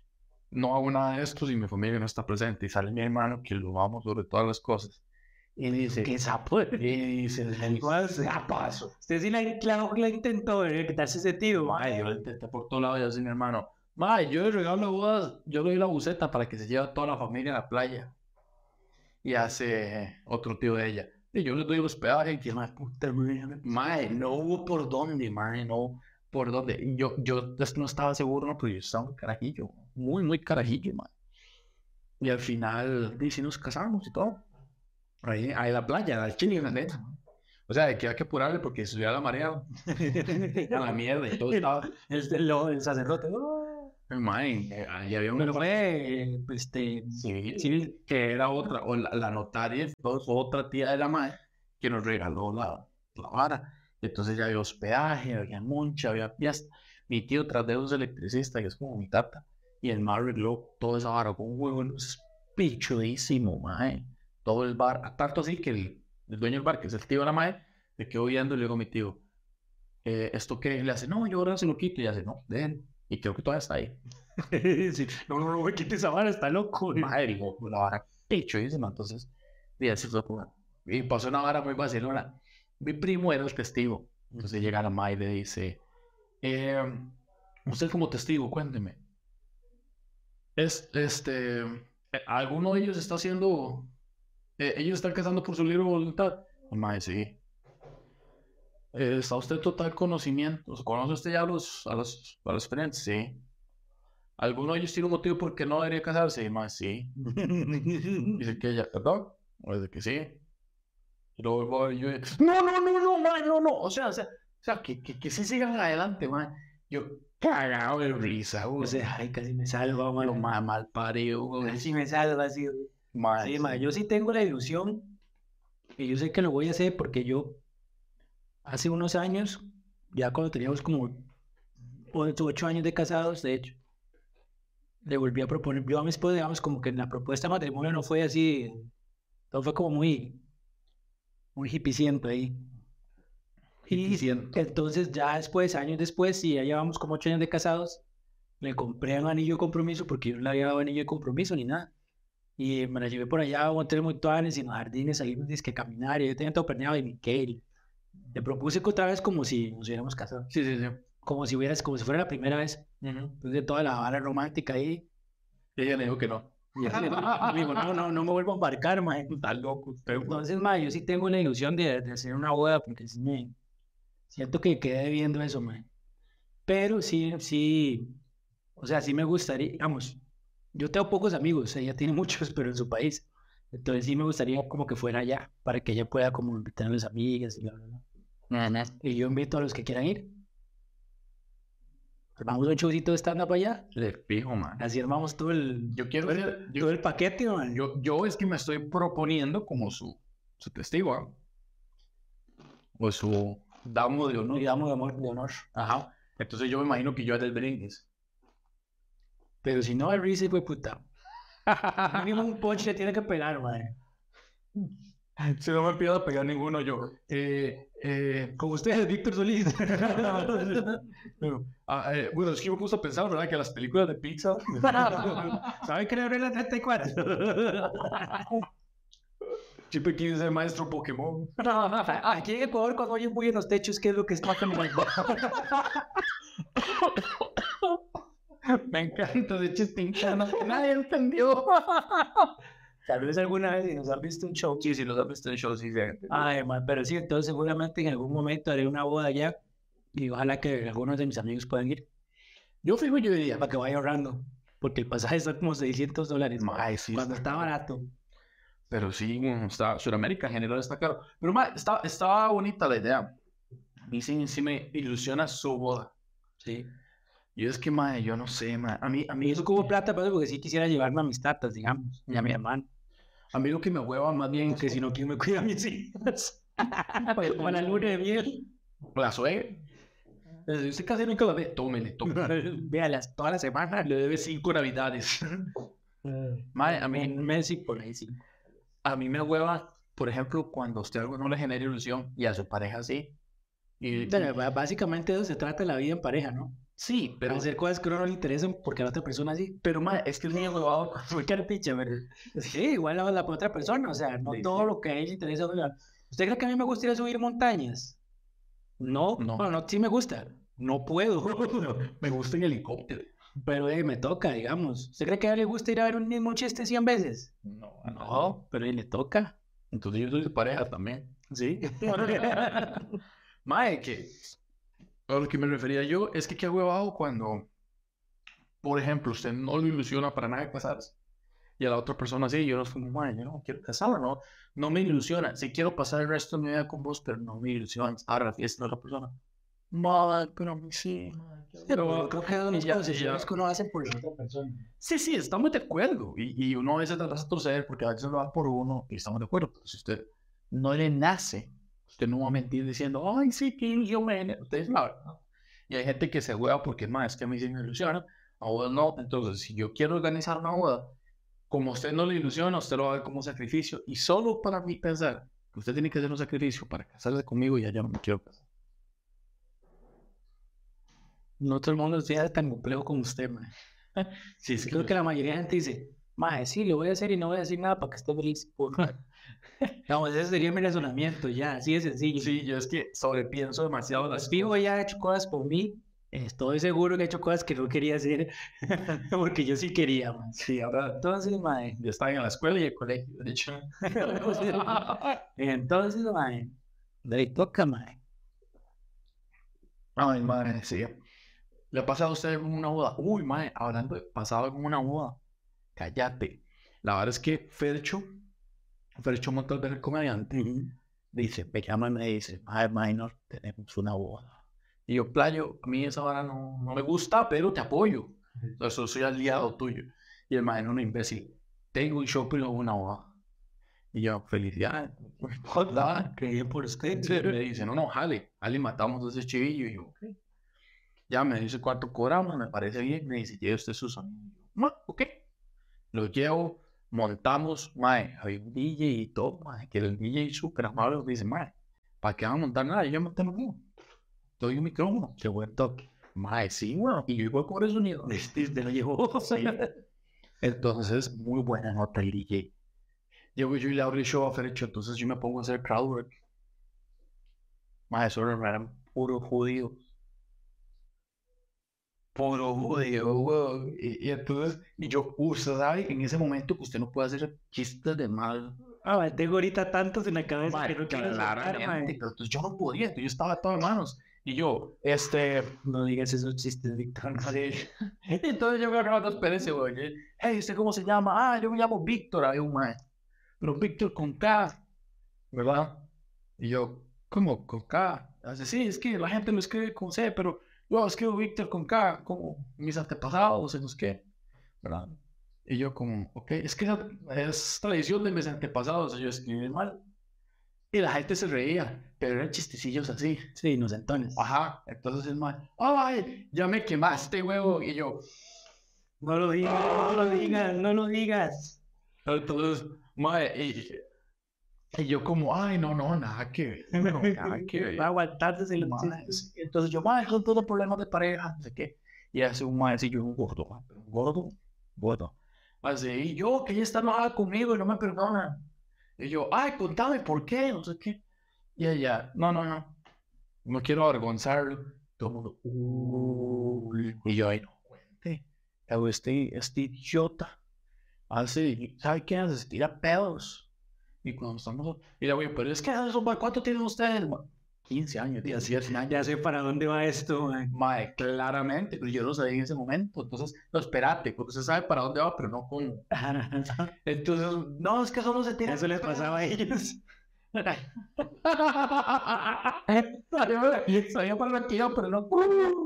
no hago nada de esto si mi familia no está presente. Y sale mi hermano, que lo amo sobre todas las cosas. Y dice, ¿Qué sapo? y dice, ¿Cuál zapazo. Usted sí la, la, la intentó, ¿eh? Quitarse ese tío, man. Ay, yo lo intenté por todos lados y así mi hermano. Mae, yo le regalo de bodas, yo le doy la buceta para que se lleve a toda la familia a la playa. Y hace otro tío de ella. Y yo le doy hospedaje y que mae, puta madre. Mae, no hubo por dónde, mae, no por dónde. Y yo, yo no estaba seguro, no, pero yo estaba muy carajillo, muy, muy carajillo, mae. Y al final, sí, nos casamos y todo. Ahí, ahí en la playa, al chile, la neta. O sea, que hay que apurarle porque subía la marea a la mierda y todo estaba. El, lo, el sacerdote. ¡Oh! Mae, eh, ahí había una. Pero fue, eh, este, Sí, civil. que era otra, o la, la notaria, dos, otra tía de la madre, que nos regaló la, la vara. Entonces ya había hospedaje, había moncha, había fiesta. Mi tío tras de un electricista, que es como mi tata, y el mar arregló toda esa vara con un huevo, es pichudísimo, mae. Todo el bar, tanto así que el, el dueño del bar, que es el tío de la madre, le quedó viendo y le digo a mi tío, eh, ¿esto qué? Le hace, no, yo ahora se lo quito, y hace, no, de él. Y creo que todavía está ahí. Sí. No, no, no, me quite esa vara, está loco. Madre, digo, la vara pichudísima. Entonces, y así fue. Pues, y pasó una vara muy vacilona. Mi primo era el testigo. Entonces llega la madre y le dice, eh, usted como testigo, cuénteme. Es, este, eh, ¿alguno de ellos está haciendo, eh, ellos están casando por su libre voluntad? La madre, sí. Eh, ¿Está usted total conocimiento? ¿Conoce usted ya a los, a los, a los frentes? Sí. ¿Alguno de ellos tiene un motivo por qué no debería casarse? Y más, sí. Dice que ella, ¿perdón? O dice que sí. Y luego voy yo, no, no, no, no, man, no, no. O sea, o sea, o sea que, que, que sí sigan adelante, man. Yo, cagado de risa, güey. O sea, ay, casi me salva, man. Lo más mal parido, güey. Casi me salva, así. Man, Sí, man, yo sí tengo la ilusión y yo sé que lo voy a hacer porque yo hace unos años, ya cuando teníamos como ocho, ocho años de casados, de hecho, le volví a proponer, yo a mi esposa, digamos, como que en la propuesta de matrimonio no fue así, todo fue como muy, muy hipiciento ahí. Y entonces ya después, años después, sí, ya llevamos como ocho años de casados, le compré un anillo de compromiso porque yo no le había dado anillo de compromiso ni nada. Y me la llevé por allá a un hotel muy tuanes y en los jardines salimos disque a caminar y yo tenía todo planeado y Miquel. Le propuse que otra vez como si nos hubiéramos casado. Sí, sí, sí. Como si hubieras, como si fuera la primera vez. Uh -huh. Entonces toda la vara romántica ahí. Y ella le dijo que no. Y así, me dijo, no, no, no me vuelvo a embarcar, mae. Está loco usted. Entonces, mae, yo sí tengo la ilusión de, de hacer una boda porque sí me siento que quedé viendo eso, mae. Pero sí, sí, o sea, sí me gustaría, digamos, Yo tengo pocos amigos, ella tiene muchos, pero en su país. Entonces sí me gustaría como que fuera allá, para que ella pueda como invitar a las amigas y bla, bla, bla. Y yo invito a los que quieran ir. Armamos un showcito de stand-up allá. Le fijo, man. Así armamos todo el, Yo quiero todo el, ser, yo, todo el paquete, man. yo, yo es que me estoy proponiendo como su, su testigo, ¿ah? O su damo de honor. Digamos de amor, de honor. Ajá. Entonces yo me imagino que yo era el brindis. Pero si no, el Reese fue puta. Mínimo un punch le tiene que pegar, man. Si no me empiezo pegar ninguno yo. Eh, eh, Como ustedes, Víctor Solís. pero, ah, eh, bueno, es que me puse a pensar, ¿verdad? Que las películas de Pixar. ¿Saben qué le abrió la treinta y cuatro? Siempre quise ser maestro Pokémon. Aquí en Ecuador, cuando oyen muy en los techos, ¿qué es lo que está caminando? Me encanta ese chiste hinchano que nadie entendió. Tal vez alguna vez si nos han visto un show. Sí, sí, los has visto en shows, sí, sí. Ay, man, pero sí, entonces seguramente en algún momento haré una boda allá y ojalá que algunos de mis amigos puedan ir. Yo fijo, yo diría, Para que vaya ahorrando, porque el pasaje está como seiscientos dólares. Ay, sí, cuando está está barato. pero sí, mm, está, Sudamérica en general está caro. Pero ma, está, está bonita la idea. A mí sí, sí me ilusiona su boda. Sí. Yo es que, ma, yo no sé, ma. A mí, a mí Y eso como plata, pero porque sí quisiera llevarme a mis tatas, digamos, y a mi hermano. A mí lo que me hueva más bien Porque si no, ¿quién me cuida a mis hijos? Como la luna de miel. la suegra. Eh, Usted casi nunca la ve. Tómele, tómele. Véalas toda la semana. Le debe cinco navidades. Ma, a mí, En México, por ahí sí. a mí me hueva, por ejemplo, cuando a usted algo no le genera ilusión y a su pareja sí. Y, Bueno, b- básicamente de eso se trata la vida en pareja, ¿no? sí, pero, Hacer cosas que a uno no le interesan porque a la otra persona sí. pero ma, es que es muy huevado. Fue carpicha, ¿verdad? Sí, igual a la otra persona, o sea, no Sí, todo sí. lo que a él le interesa. O sea, ¿usted cree que a mí me gusta ir a subir montañas? No, No. bueno, no, sí me gusta. No puedo, Me gusta en helicóptero. pero eh, me toca, digamos. ¿Usted cree que a él le gusta ir a ver un mismo chiste cien veces? No, No, pero a él le toca. Entonces yo soy su pareja también. Sí. Mae, que a lo que me refería yo es que qué huevado cuando, por ejemplo, usted no lo ilusiona para nada casarse y a la otra persona sí, yo no soy como, mae, yo no quiero casarme, no, no me ilusiona. Sí quiero pasar el resto de mi vida con vos, pero no me ilusiona. Ahora la fiesta de otra persona. Mae, pero a mí sí. mae, qué Pero huevado. creo que son Y las ya- concesiones ya- que uno hace por la otra persona. Sí, sí, estamos de acuerdo. Y, y uno a veces trata de torcer porque a veces lo va por uno y estamos de acuerdo. Pero si usted no le nace, usted no va a mentir diciendo, ay, sí, que yo me... Usted es la verdad. Y hay gente que se hueva porque, más es que a mí sí me ilusiona, a vos no. Entonces, si yo quiero organizar una boda, como a usted no le ilusiona, usted lo va a ver como sacrificio. Y solo para mí pensar que usted tiene que hacer un sacrificio para casarse conmigo, ya ya no me quiero casar. No todo el mundo es tan complejo como usted, man. Sí, sí, Creo que la mayoría de gente dice, mae, sí, lo voy a hacer y no voy a decir nada para que esté feliz. Vamos, ese sería mi razonamiento, ya, así de sencillo. sí, yo es que sobrepienso demasiado las Fijo cosas. ya ha hecho cosas por mí. Estoy seguro que he hecho cosas que no quería hacer, porque yo sí quería, man. Sí, ahora Entonces, mae, ya están en la escuela y el colegio, de hecho. entonces, mae, de ahí toca, mae. Ay, madre, sí. ¿Le ha pasado a usted en una boda? Uy, madre, hablando de pasado en una boda. Cállate. La verdad es que Fercho, Fercho Montalver, el comediante, dice, me llama y me dice, madre, minor, tenemos una boda. Y yo, playo, a mí esa boda no, no me gusta, pero te apoyo. Entonces, soy aliado tuyo. Y el madre, no, imbécil, tengo un show, pero una boda. Y yo, felicidades. No importa. Qué bien por usted. Me dice, no, no, jale, jale, matamos a ese chivillo. Y yo, ok. Ya me dice cuánto cobramos, me parece bien. Me dice, lleve usted su sonido. Y yo, "Ma, ok. Lo llevo, montamos, mae, había un D J y todo, mae, que el D J súper amable me dice, mae, ¿para qué van a montar nada? Yo ya monté lo mío. Doy un micrófono. Qué buen toque. Mae, sí, bueno, y yo igual cobro el sonido. Este te lo llevó. Sí. Entonces, muy buena nota el D J. Llego yo y le abro el show a Fercho, entonces yo me pongo a hacer crowdwork. Mae, eso eran puro judío. Puro judío, weón. Y, y entonces, y yo, uh, usted sabe, en ese momento que usted no puede hacer chistes de mal. Ah, mae, tengo ahorita tantos en la cabeza Mae, que no quiero soltar, claramente, mae. pero entonces yo no podía, entonces yo estaba a todas manos. Y yo, este, No digas esos chistes, Víctor. así. Entonces yo me agarraba dos espérese, güey. Hey, ¿usted cómo se llama? Ah, yo me llamo Víctor, hay un mae. Pero Víctor con K, ¿verdad? Y yo, ¿cómo con K? Hace, sí, es que la gente lo escribe con C, pero yo escribo Víctor con K, como mis antepasados, no sé qué, ¿verdad? Y yo como, ok, es que esa es tradición de mis antepasados, yo escribí mal. Y la gente se reía, pero eran chistecillos así. Sí, inocentones. Ajá, entonces el mal, ay, ya me quemaste, huevo. Y yo, No lo digas, no lo digas, no lo digas. entonces, mae, y, y yo como, ay, no, no, nada que ver, no, nada que ver. Va a aguantarse si lo Mae, sí. Entonces yo, mae, son todos problemas de pareja, no sé qué. Y hace un mae así, yo, un gordo, mae, pero un gordo, gordo. Así, y yo, que ella está enojada conmigo y no me perdona. Y yo, ay, contame por qué, no sé qué. Y ella, no, no, no, no quiero avergonzarlo. Todo el mundo, uy. Y yo, ay, no, cuente. Pero este, este idiota hace, ¿sabe qué hace? Se tira pedos. Y cuando estamos, y le digo, pero es que eso, ma, ¿cuánto tienen ustedes? Ma? quince años, diecisiete años. Ya sé para dónde va esto, man. Mae, claramente, pero yo lo sabía en ese momento. Entonces, no, espérate, porque usted sabe para dónde va, pero no cómo. Entonces, no, es que solo se tira. Eso les pasaba a ellos. Sabía para la tira, pero no.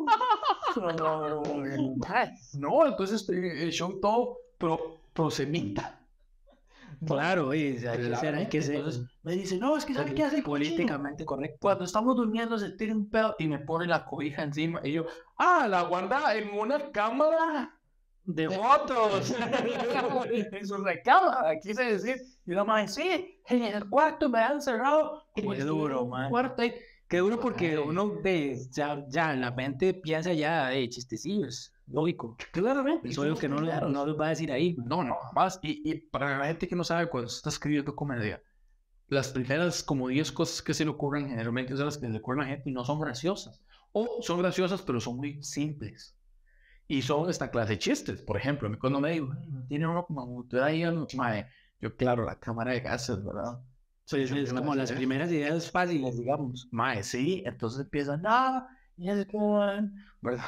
No, entonces eh, el show todo pro, prosemita. Claro, oye, hay que ser, hay que ser. Entonces me dice, no, es que ¿sabe qué hace políticamente correcto. Cuando estamos durmiendo se tira un pedo y me pone la cobija encima. Y yo, ah, la guarda en una cámara de fotos. En su recámara, quise decir. Y la madre, sí, en el cuarto me han cerrado. Qué duro, man. Cuarto ahí. Qué duro porque uno de, ya, ya en la mente piensa ya de chistecillos, lógico. Claramente. Es obvio que no, lo- no los va a decir ahí. No, no, jamás. Y, y para la gente que no sabe, cuando se está escribiendo comedia, las primeras como diez cosas que se le ocurren generalmente son las que se le ocurren a la gente y no son graciosas. O son graciosas, pero son muy simples. Y son esta clase de chistes. Por ejemplo, a mí cuando me digo, tiene uno como te da ahí, mae, yo, claro, la cámara de gases, ¿verdad? Sí, sí, es como las primeras ideas fáciles, digamos. Mae, sí, entonces empiezan, no, y es como, ¿verdad?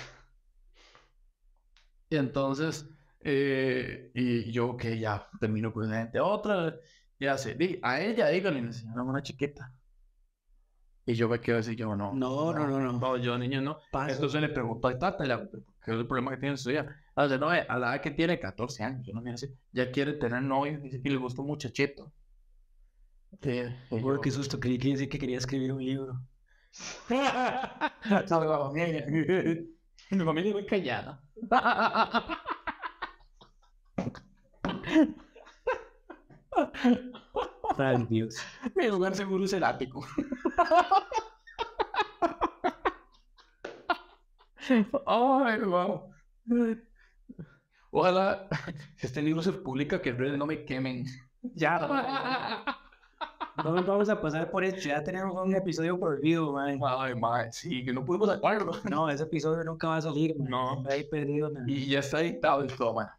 Y entonces, eh, y yo que ya termino con la gente, otra, y hace, di, a ella díganle, me enseñaron una chiquita. Y yo me quedo así, yo no. No, no, no, no. No, yo niño no. Paso. Entonces le pregunto a Tata, la- ¿qué es el problema que tiene su hija? Hace, no, eh, a la edad que tiene catorce años, yo no me así, ya quiere tener novio y le gusta un muchachito. Sí, y Por yo- qué susto, creí que decir que quería escribir un libro. No, mi familia, mi familia es muy callada. Ay, Dios. Mi lugar seguro es el ático. Ay, wow. Ojalá, si este libro se publica, que en redes no me quemen. Ya. No nos vamos a pasar por esto. Ya tenemos un episodio prohibido, man. Ay, mae, sí, que no pudimos sacarlo. No, ese episodio nunca va a salir, man. No. Ahí perdido, man. Y ya está editado y todo, mae.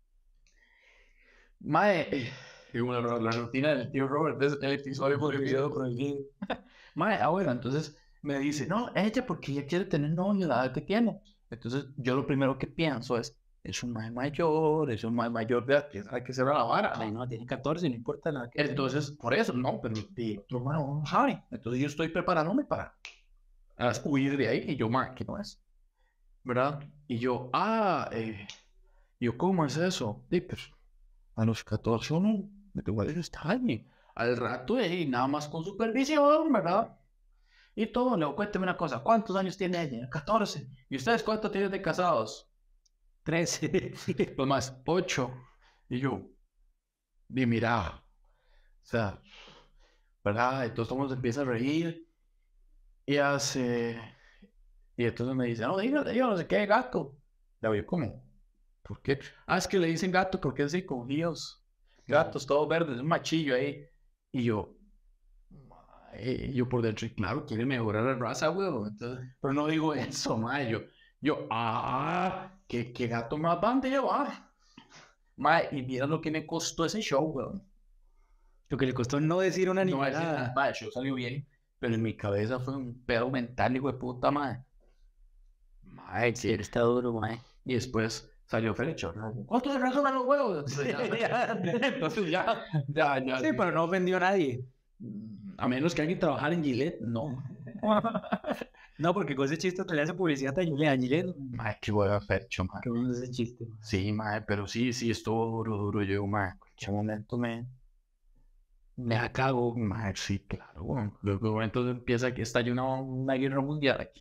Mae, eh, y bueno, la, la rutina del tío Robert es el episodio prohibido. prohibido. Mae, ah, bueno, entonces me dice, no, ella porque ella quiere tener novio, la edad que tiene. Entonces yo lo primero que pienso es, es un mae mayor, es un mae mayor de edad, que sabe que se va a la vara. Ay, no, tiene catorce, no importa nada. Que... Entonces, por eso, no, pero de otro hermano no sabe. Entonces yo estoy preparándome para a huir de ahí y yo, mae, ¿qué no es? ¿Verdad? Y yo, ah, eh, yo, ¿cómo es eso? Sí, pues, a los catorce uno, me tengo que estar al rato y nada más con supervisión, ¿verdad? Y todo, luego cuénteme una cosa, ¿cuántos años tiene ella? catorce. ¿Y ustedes cuánto tienen de casados? trece. Los más, ocho. Y yo, y mira, o sea, ¿verdad? Entonces todo el mundo se empieza a reír y hace, y entonces me dice, no, dígale, yo no sé qué, gato. Le digo, ¿cómo? ¿Por qué? Ah, es que le dicen gato porque es así, con gíos. Gatos, todos verdes, un machillo ahí. Y yo, mae, yo por dentro, y claro, quiere mejorar la raza, weón. Entonces, pero no digo eso, mae. Yo, yo, ah, ¿qué, qué gato más bande yo, ah. Mae, y mira lo que me costó ese show, weón. Lo que le costó no decir una No, ese, animalada. mae, el show salió bien. pero en mi cabeza fue un pedo mental, hijo de puta, mae. Mae, sí, está duro, mae. Y después salió Fecho. ¿Cuánto se razonan los huevos? Entonces ya, entonces ya, ya, ya. Sí, pero no ofendió a nadie. A menos que alguien trabajara en Gillette, no. No, porque con ese chiste te le hace publicidad a Gillette. A Gillette. Mae, qué hueva Fecho, mae. Qué bueno ese chiste. mae. Sí, mae, pero sí, sí, estuvo duro, duro. Yo, mae, en qué momento me... Me la cago. Mae, sí, claro, weón. Luego entonces empieza que estalla una, una guerra mundial aquí.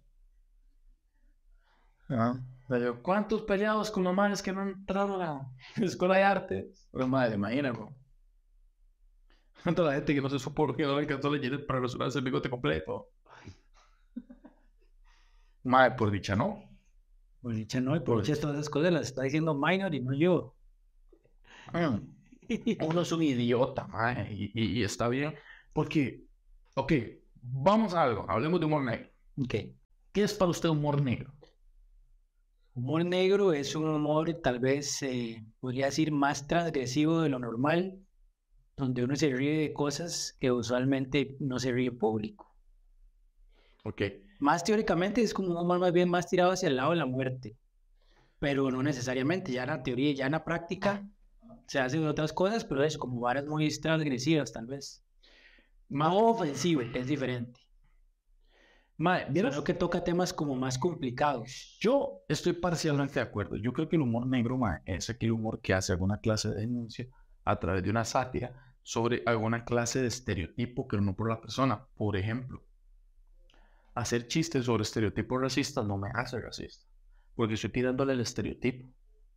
Ah, pero ¿cuántos peleados con los males que no entraron a la escuela de artes? Pues madre, imagínate, weón. Toda la gente que no se supo que no le alcanzó la Gillette para resolver el bigote completo. Madre, por dicha no. Por dicha no, y por dicha todas esas cosas las está diciendo Minor y no yo. Mm. Uno es un idiota, madre, y, y, y está bien. Porque, ok, vamos a algo, hablemos de humor negro. Ok. ¿Qué es para usted humor negro? Humor negro es un humor tal vez, eh, podría decir, más transgresivo de lo normal, donde uno se ríe de cosas que usualmente no se ríe en público. Ok. Más teóricamente es como un humor más bien más tirado hacia el lado de la muerte, pero no necesariamente, ya en la teoría, ya en la práctica se hacen otras cosas, pero es como varas muy transgresivas tal vez. Más ofensivo, que es diferente. Madre, ¿vieras? Creo que toca temas como más complicados. Yo estoy parcialmente de acuerdo. Yo creo que el humor negro, mae, es aquel humor que hace alguna clase de denuncia a través de una sátira sobre alguna clase de estereotipo, pero no por la persona. Por ejemplo, hacer chistes sobre estereotipos racistas no me hace racista, porque estoy tirándole el estereotipo.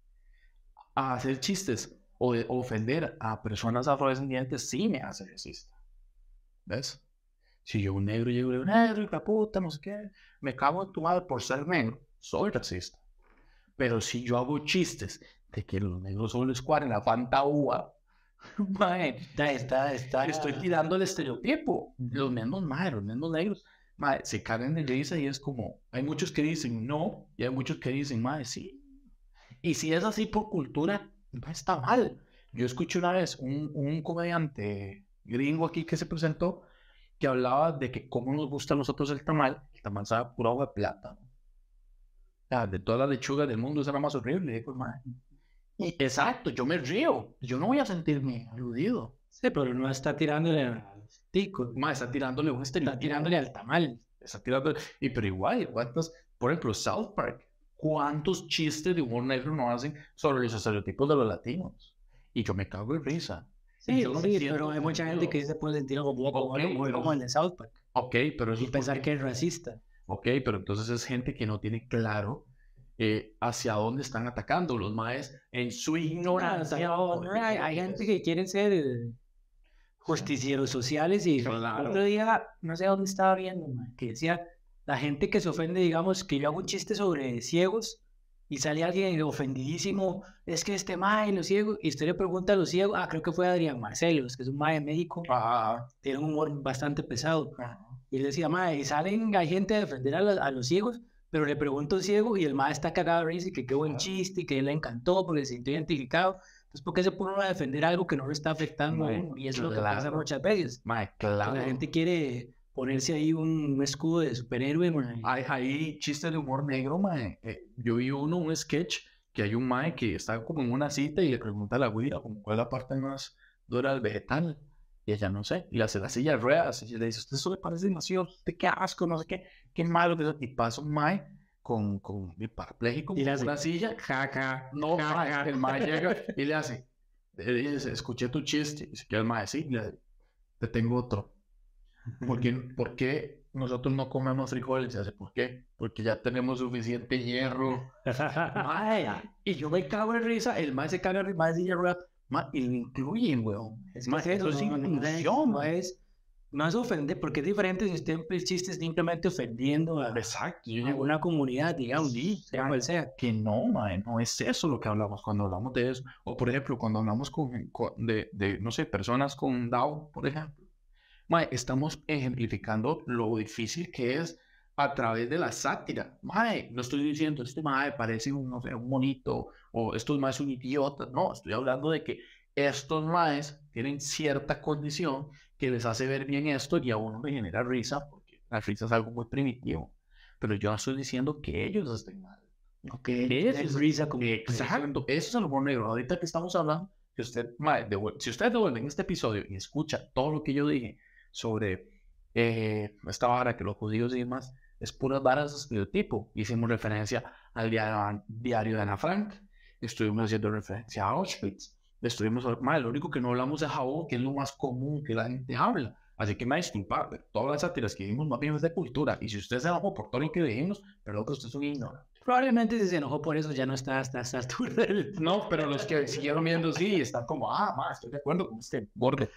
A hacer chistes o de ofender a personas afrodescendientes sí me hace racista. ¿Ves? Si yo un negro llego y digo, negro, hijo de puta, no sé qué, me cago en tu madre por ser negro, soy racista. Pero si yo hago chistes de que los negros solo escuadran la Fanta uva, mae, Está, está, está. estoy tirando el estereotipo. Los mismos mae, los mismos negros, mae, se cagan de risa y es como, hay muchos que dicen no, y hay muchos que dicen, mae, sí. Y si es así por cultura, no está mal. Yo escuché una vez un, un comediante gringo aquí que se presentó que hablaba de que cómo nos gusta a nosotros el tamal. El tamal sabe a pura hoja de plátano. O sea, de todas las lechugas del mundo, esa era más horrible. Dijo, mae. Y exacto, yo me río. Yo no voy a sentirme aludido. Sí, pero no está tirándole al tico, Mae, está tirándole un estereotipo. está tirándole al tamal. Está tirando... Y pero igual, ¿cuántos? Por ejemplo, South Park. ¿Cuántos chistes de humor negro no hacen sobre los estereotipos de los latinos? Y yo me cago en risa. Sí, Yo no sí, siento pero hay mucha gente que ofendido. se puede sentir como, como, Ok, como, pero- como el de South Park Ok, pero eso y es pensar porque- que es racista. Ok, pero entonces es gente que no tiene claro eh, hacia dónde están atacando los maes en su ignorancia. No, no, hay, hay gente que quiere ser eh, justicieros sociales y Claro. otro día, no sé dónde estaba viendo, man, que decía, la gente que se ofende, digamos, que yo hago un chiste sobre ciegos y sale alguien ofendidísimo, es que este mae, los ciegos, y usted le pregunta a los ciegos, ah, creo que fue Adrián Marcelos, que es un mae de México, Ah, tiene un humor bastante pesado. Y él decía, mae, y salen, hay gente a defender a, los- a los ciegos, pero le pregunto a un ciego y el mae está cagado de risa y que qué buen chiste y que le encantó porque se sintió identificado. Entonces, ¿por qué se pone uno a defender algo que no le está afectando a Mae, uno? Y eso es lo que claro. pasa muchas veces. mae, Que claro. la gente quiere ponerse ahí un, un escudo de superhéroe, mae. Hay, hay chistes de humor negro, mae. Eh, yo vi uno, un sketch, que hay un mae que está como en una cita y le pregunta a la güira, como, ¿cuál es la parte más dura del vegetal? Y ella no sé, y le hace la silla de ruedas, y le dice, usted eso le parece demasiado, usted qué asco, no sé qué, qué malo que es. Y pasa un mae con, con el parapléjico, Y le con hace, una silla, jaja, no, mae, el mae llega y le hace, le dice, escuché tu chiste, y se queda el mae, sí, y le dice, te tengo otro. ¿Por qué, por qué nosotros no comemos frijoles? Y hace, ¿por qué? Porque ya tenemos suficiente hierro. Mae, y yo me cago en risa, el mae se caga en risa, mae silla de ruedas, mae, y lo incluyen, weón. Es que Mae, es eso, eso es no, no, inclusión, no mae. es, no es ofender, porque es diferente si usted el chiste es simplemente ofendiendo a, Exacto, yo a digo, una comunidad, digamos, sí, sea mae, cual sea. que no, mae, no es eso lo que hablamos cuando hablamos de eso. O por ejemplo, cuando hablamos con, con- de, de, no sé, personas con Down, por ejemplo. Mae, estamos ejemplificando lo difícil que es a través de la sátira. Mae, no estoy diciendo, este mae parece un, no sé, un monito, o esto es más un idiota. No, estoy hablando de que estos maes tienen cierta condición que les hace ver bien esto y a uno le genera risa, porque la risa es algo muy primitivo. Pero yo no estoy diciendo que ellos estén mal. Ok, eso es risa como... Exacto, eso es el humor negro. Ahorita que estamos hablando, que usted, mae, devuel- si usted devuelve en este episodio y escucha todo lo que yo dije sobre eh, esta vara que los judíos y demás, es puras varas de estereotipo. Hicimos referencia al diario, diario de Ana Frank, estuvimos haciendo referencia a Auschwitz, estuvimos, mae, lo único que no hablamos de jabón, que es lo más común que la gente habla. Así que me disculpa, pero todas las sátiras que vimos más bien es de cultura. Y si usted se enojó por todo lo que dijimos, perdón que usted es un ignorante. Probablemente si se enojó por eso ya no está hasta esta altura del... No, pero los que siguieron viendo sí, están como, ah, ma, estoy de acuerdo con este borde.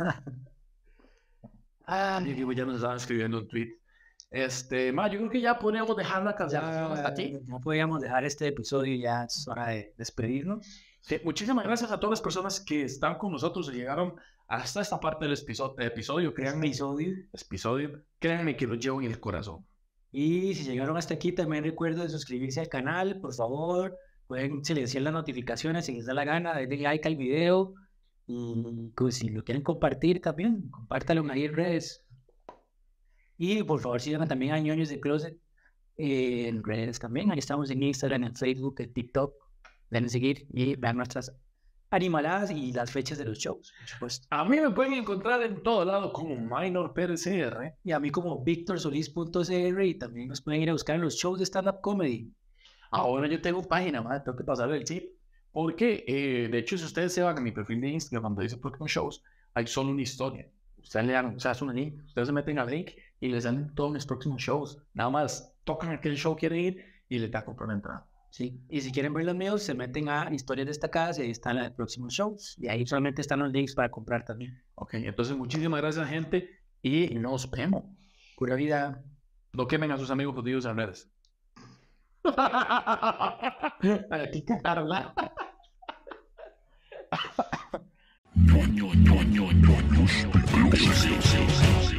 Ah, y digo, ya nos estaban escribiendo un tweet. Este, ma, yo creo que ya podríamos dejar la canción hasta aquí. No podíamos dejar este episodio, ya es hora de despedirnos. Sí, muchísimas gracias a todas las personas que están con nosotros y llegaron hasta esta parte del episodio. episodio créanme, Episodio. episodio, créanme que lo llevo en el corazón. Y si llegaron hasta aquí, también recuerden suscribirse al canal, por favor. Pueden silenciar las notificaciones si les da la gana, denle like al video. Y pues, si lo quieren compartir también, compártalo ahí en redes. Y por favor, sigan también a Ñoños de Closet eh, en redes también. Ahí estamos en Instagram, en Facebook, en TikTok. Denle seguir y vean nuestras animaladas y las fechas de los shows, por supuesto. A mí me pueden encontrar en todo lado como Minor P R C R. Y a mí como victor solis punto c r, y también nos pueden ir a buscar en los shows de stand-up comedy. Ahora yo tengo página, madre, tengo que pasarle el chip. Porque, eh, de hecho, si ustedes se van a mi perfil de Instagram cuando dice próximos shows, hay solo una historia. Ustedes le dan, o sea, es un link. Ustedes se meten al link y les dan todos los próximos shows. Nada más tocan a qué show quieren ir y les da comprar la entrada. Sí, y si quieren ver los míos, se meten a historias destacadas y ahí están los próximos shows. Y ahí solamente están los links para comprar también. Ok, entonces muchísimas gracias, gente, y nos vemos. Pura vida. No quemen a sus amigos judíos en redes. Para ti, Carla. No, no, no, no, no, no, no, no, no, no, no, no, no, no,